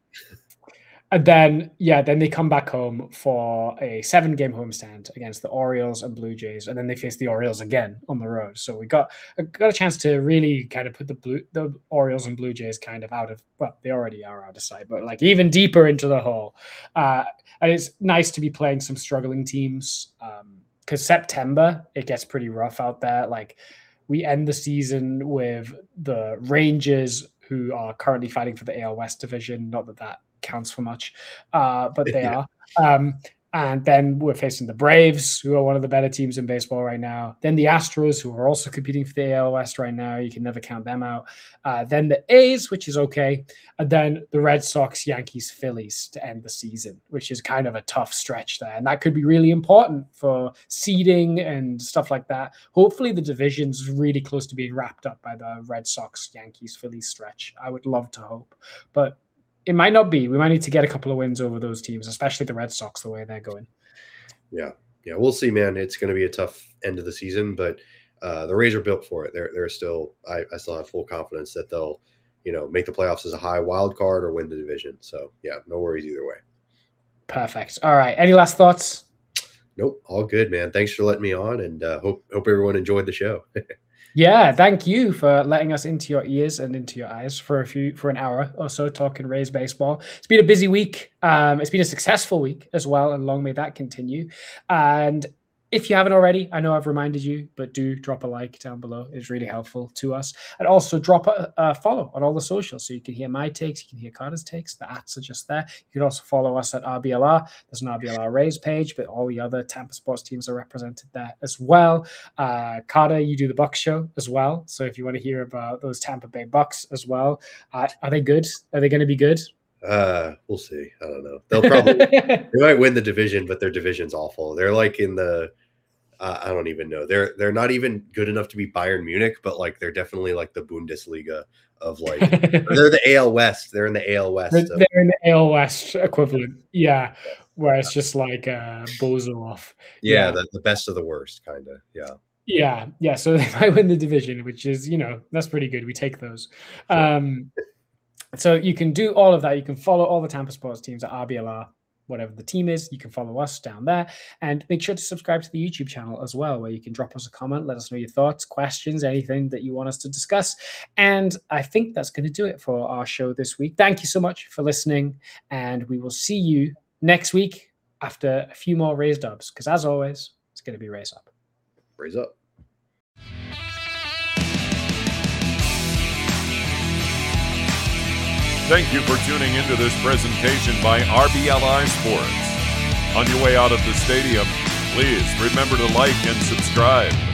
And then, yeah, then they come back home for a seven-game homestand against the Orioles and Blue Jays, and then they face the Orioles again on the road. So we got got a chance to really kind of put the blue, the Orioles and Blue Jays kind of out of, well, they already are out of sight, but like even deeper into the hole. Uh, and it's nice to be playing some struggling teams because um, September, it gets pretty rough out there. Like we end the season with the Rangers, who are currently fighting for the A L West division. Not that that counts for much, uh, but they yeah. are. Um, and then we're facing the Braves, who are one of the better teams in baseball right now. Then the Astros, who are also competing for the A L West right now. You can never count them out. Uh, then the A's, which is okay. And then the Red Sox, Yankees, Phillies to end the season, which is kind of a tough stretch there. And that could be really important for seeding and stuff like that. Hopefully the division's really close to being wrapped up by the Red Sox, Yankees, Phillies stretch. I would love to hope. But it might not be. We might need to get a couple of wins over those teams, especially the Red Sox, the way they're going. Yeah. Yeah. We'll see, man. It's going to be a tough end of the season, but uh, the Rays are built for it. They're, they're still, I, I still have full confidence that they'll, you know, make the playoffs as a high wild card or win the division. So yeah, no worries either way. Perfect. All right. Any last thoughts? Nope. All good, man. Thanks for letting me on, and uh, hope, hope everyone enjoyed the show. Yeah, thank you for letting us into your ears and into your eyes for a few for an hour or so talking Rays baseball. It's been a busy week. Um, it's been a successful week as well, and long may that continue. And if you haven't already, I know I've reminded you, but do drop a like down below. It's really helpful to us. And also drop a, a follow on all the socials so you can hear my takes, you can hear Carter's takes. The ats are just there. You can also follow us at R B L R. There's an R B L R Rays page, but all the other Tampa sports teams are represented there as well. Uh, Carter, you do the Bucks show as well. So if you want to hear about those Tampa Bay Bucks as well, uh, are they good? Are they going to be good? Uh, we'll see. I don't know. They'll probably they might win the division, but their division's awful. They're like in the uh, I don't even know. They're they're not even good enough to be Bayern Munich, but like they're definitely like the Bundesliga of like they're the A L West. They're in the A L West. They're, they're in the A L West equivalent. Yeah. Where it's just like uh bozo off. Yeah, yeah. The, the best of the worst, kind of. Yeah. Yeah, yeah. So they might win the division, which is, you know, that's pretty good. We take those. Sure. Um So you can do all of that. You can follow all the Tampa sports teams at R B L R, whatever the team is. You can follow us down there, and make sure to subscribe to the YouTube channel as well, where you can drop us a comment, let us know your thoughts, questions, anything that you want us to discuss. And I think that's going to do it for our show this week. Thank you so much for listening, and we will see you next week after a few more Rays dubs, because as always, it's going to be Rays up. Rays up. Thank you for tuning into this presentation by R B L R Sports. On your way out of the stadium, please remember to like and subscribe.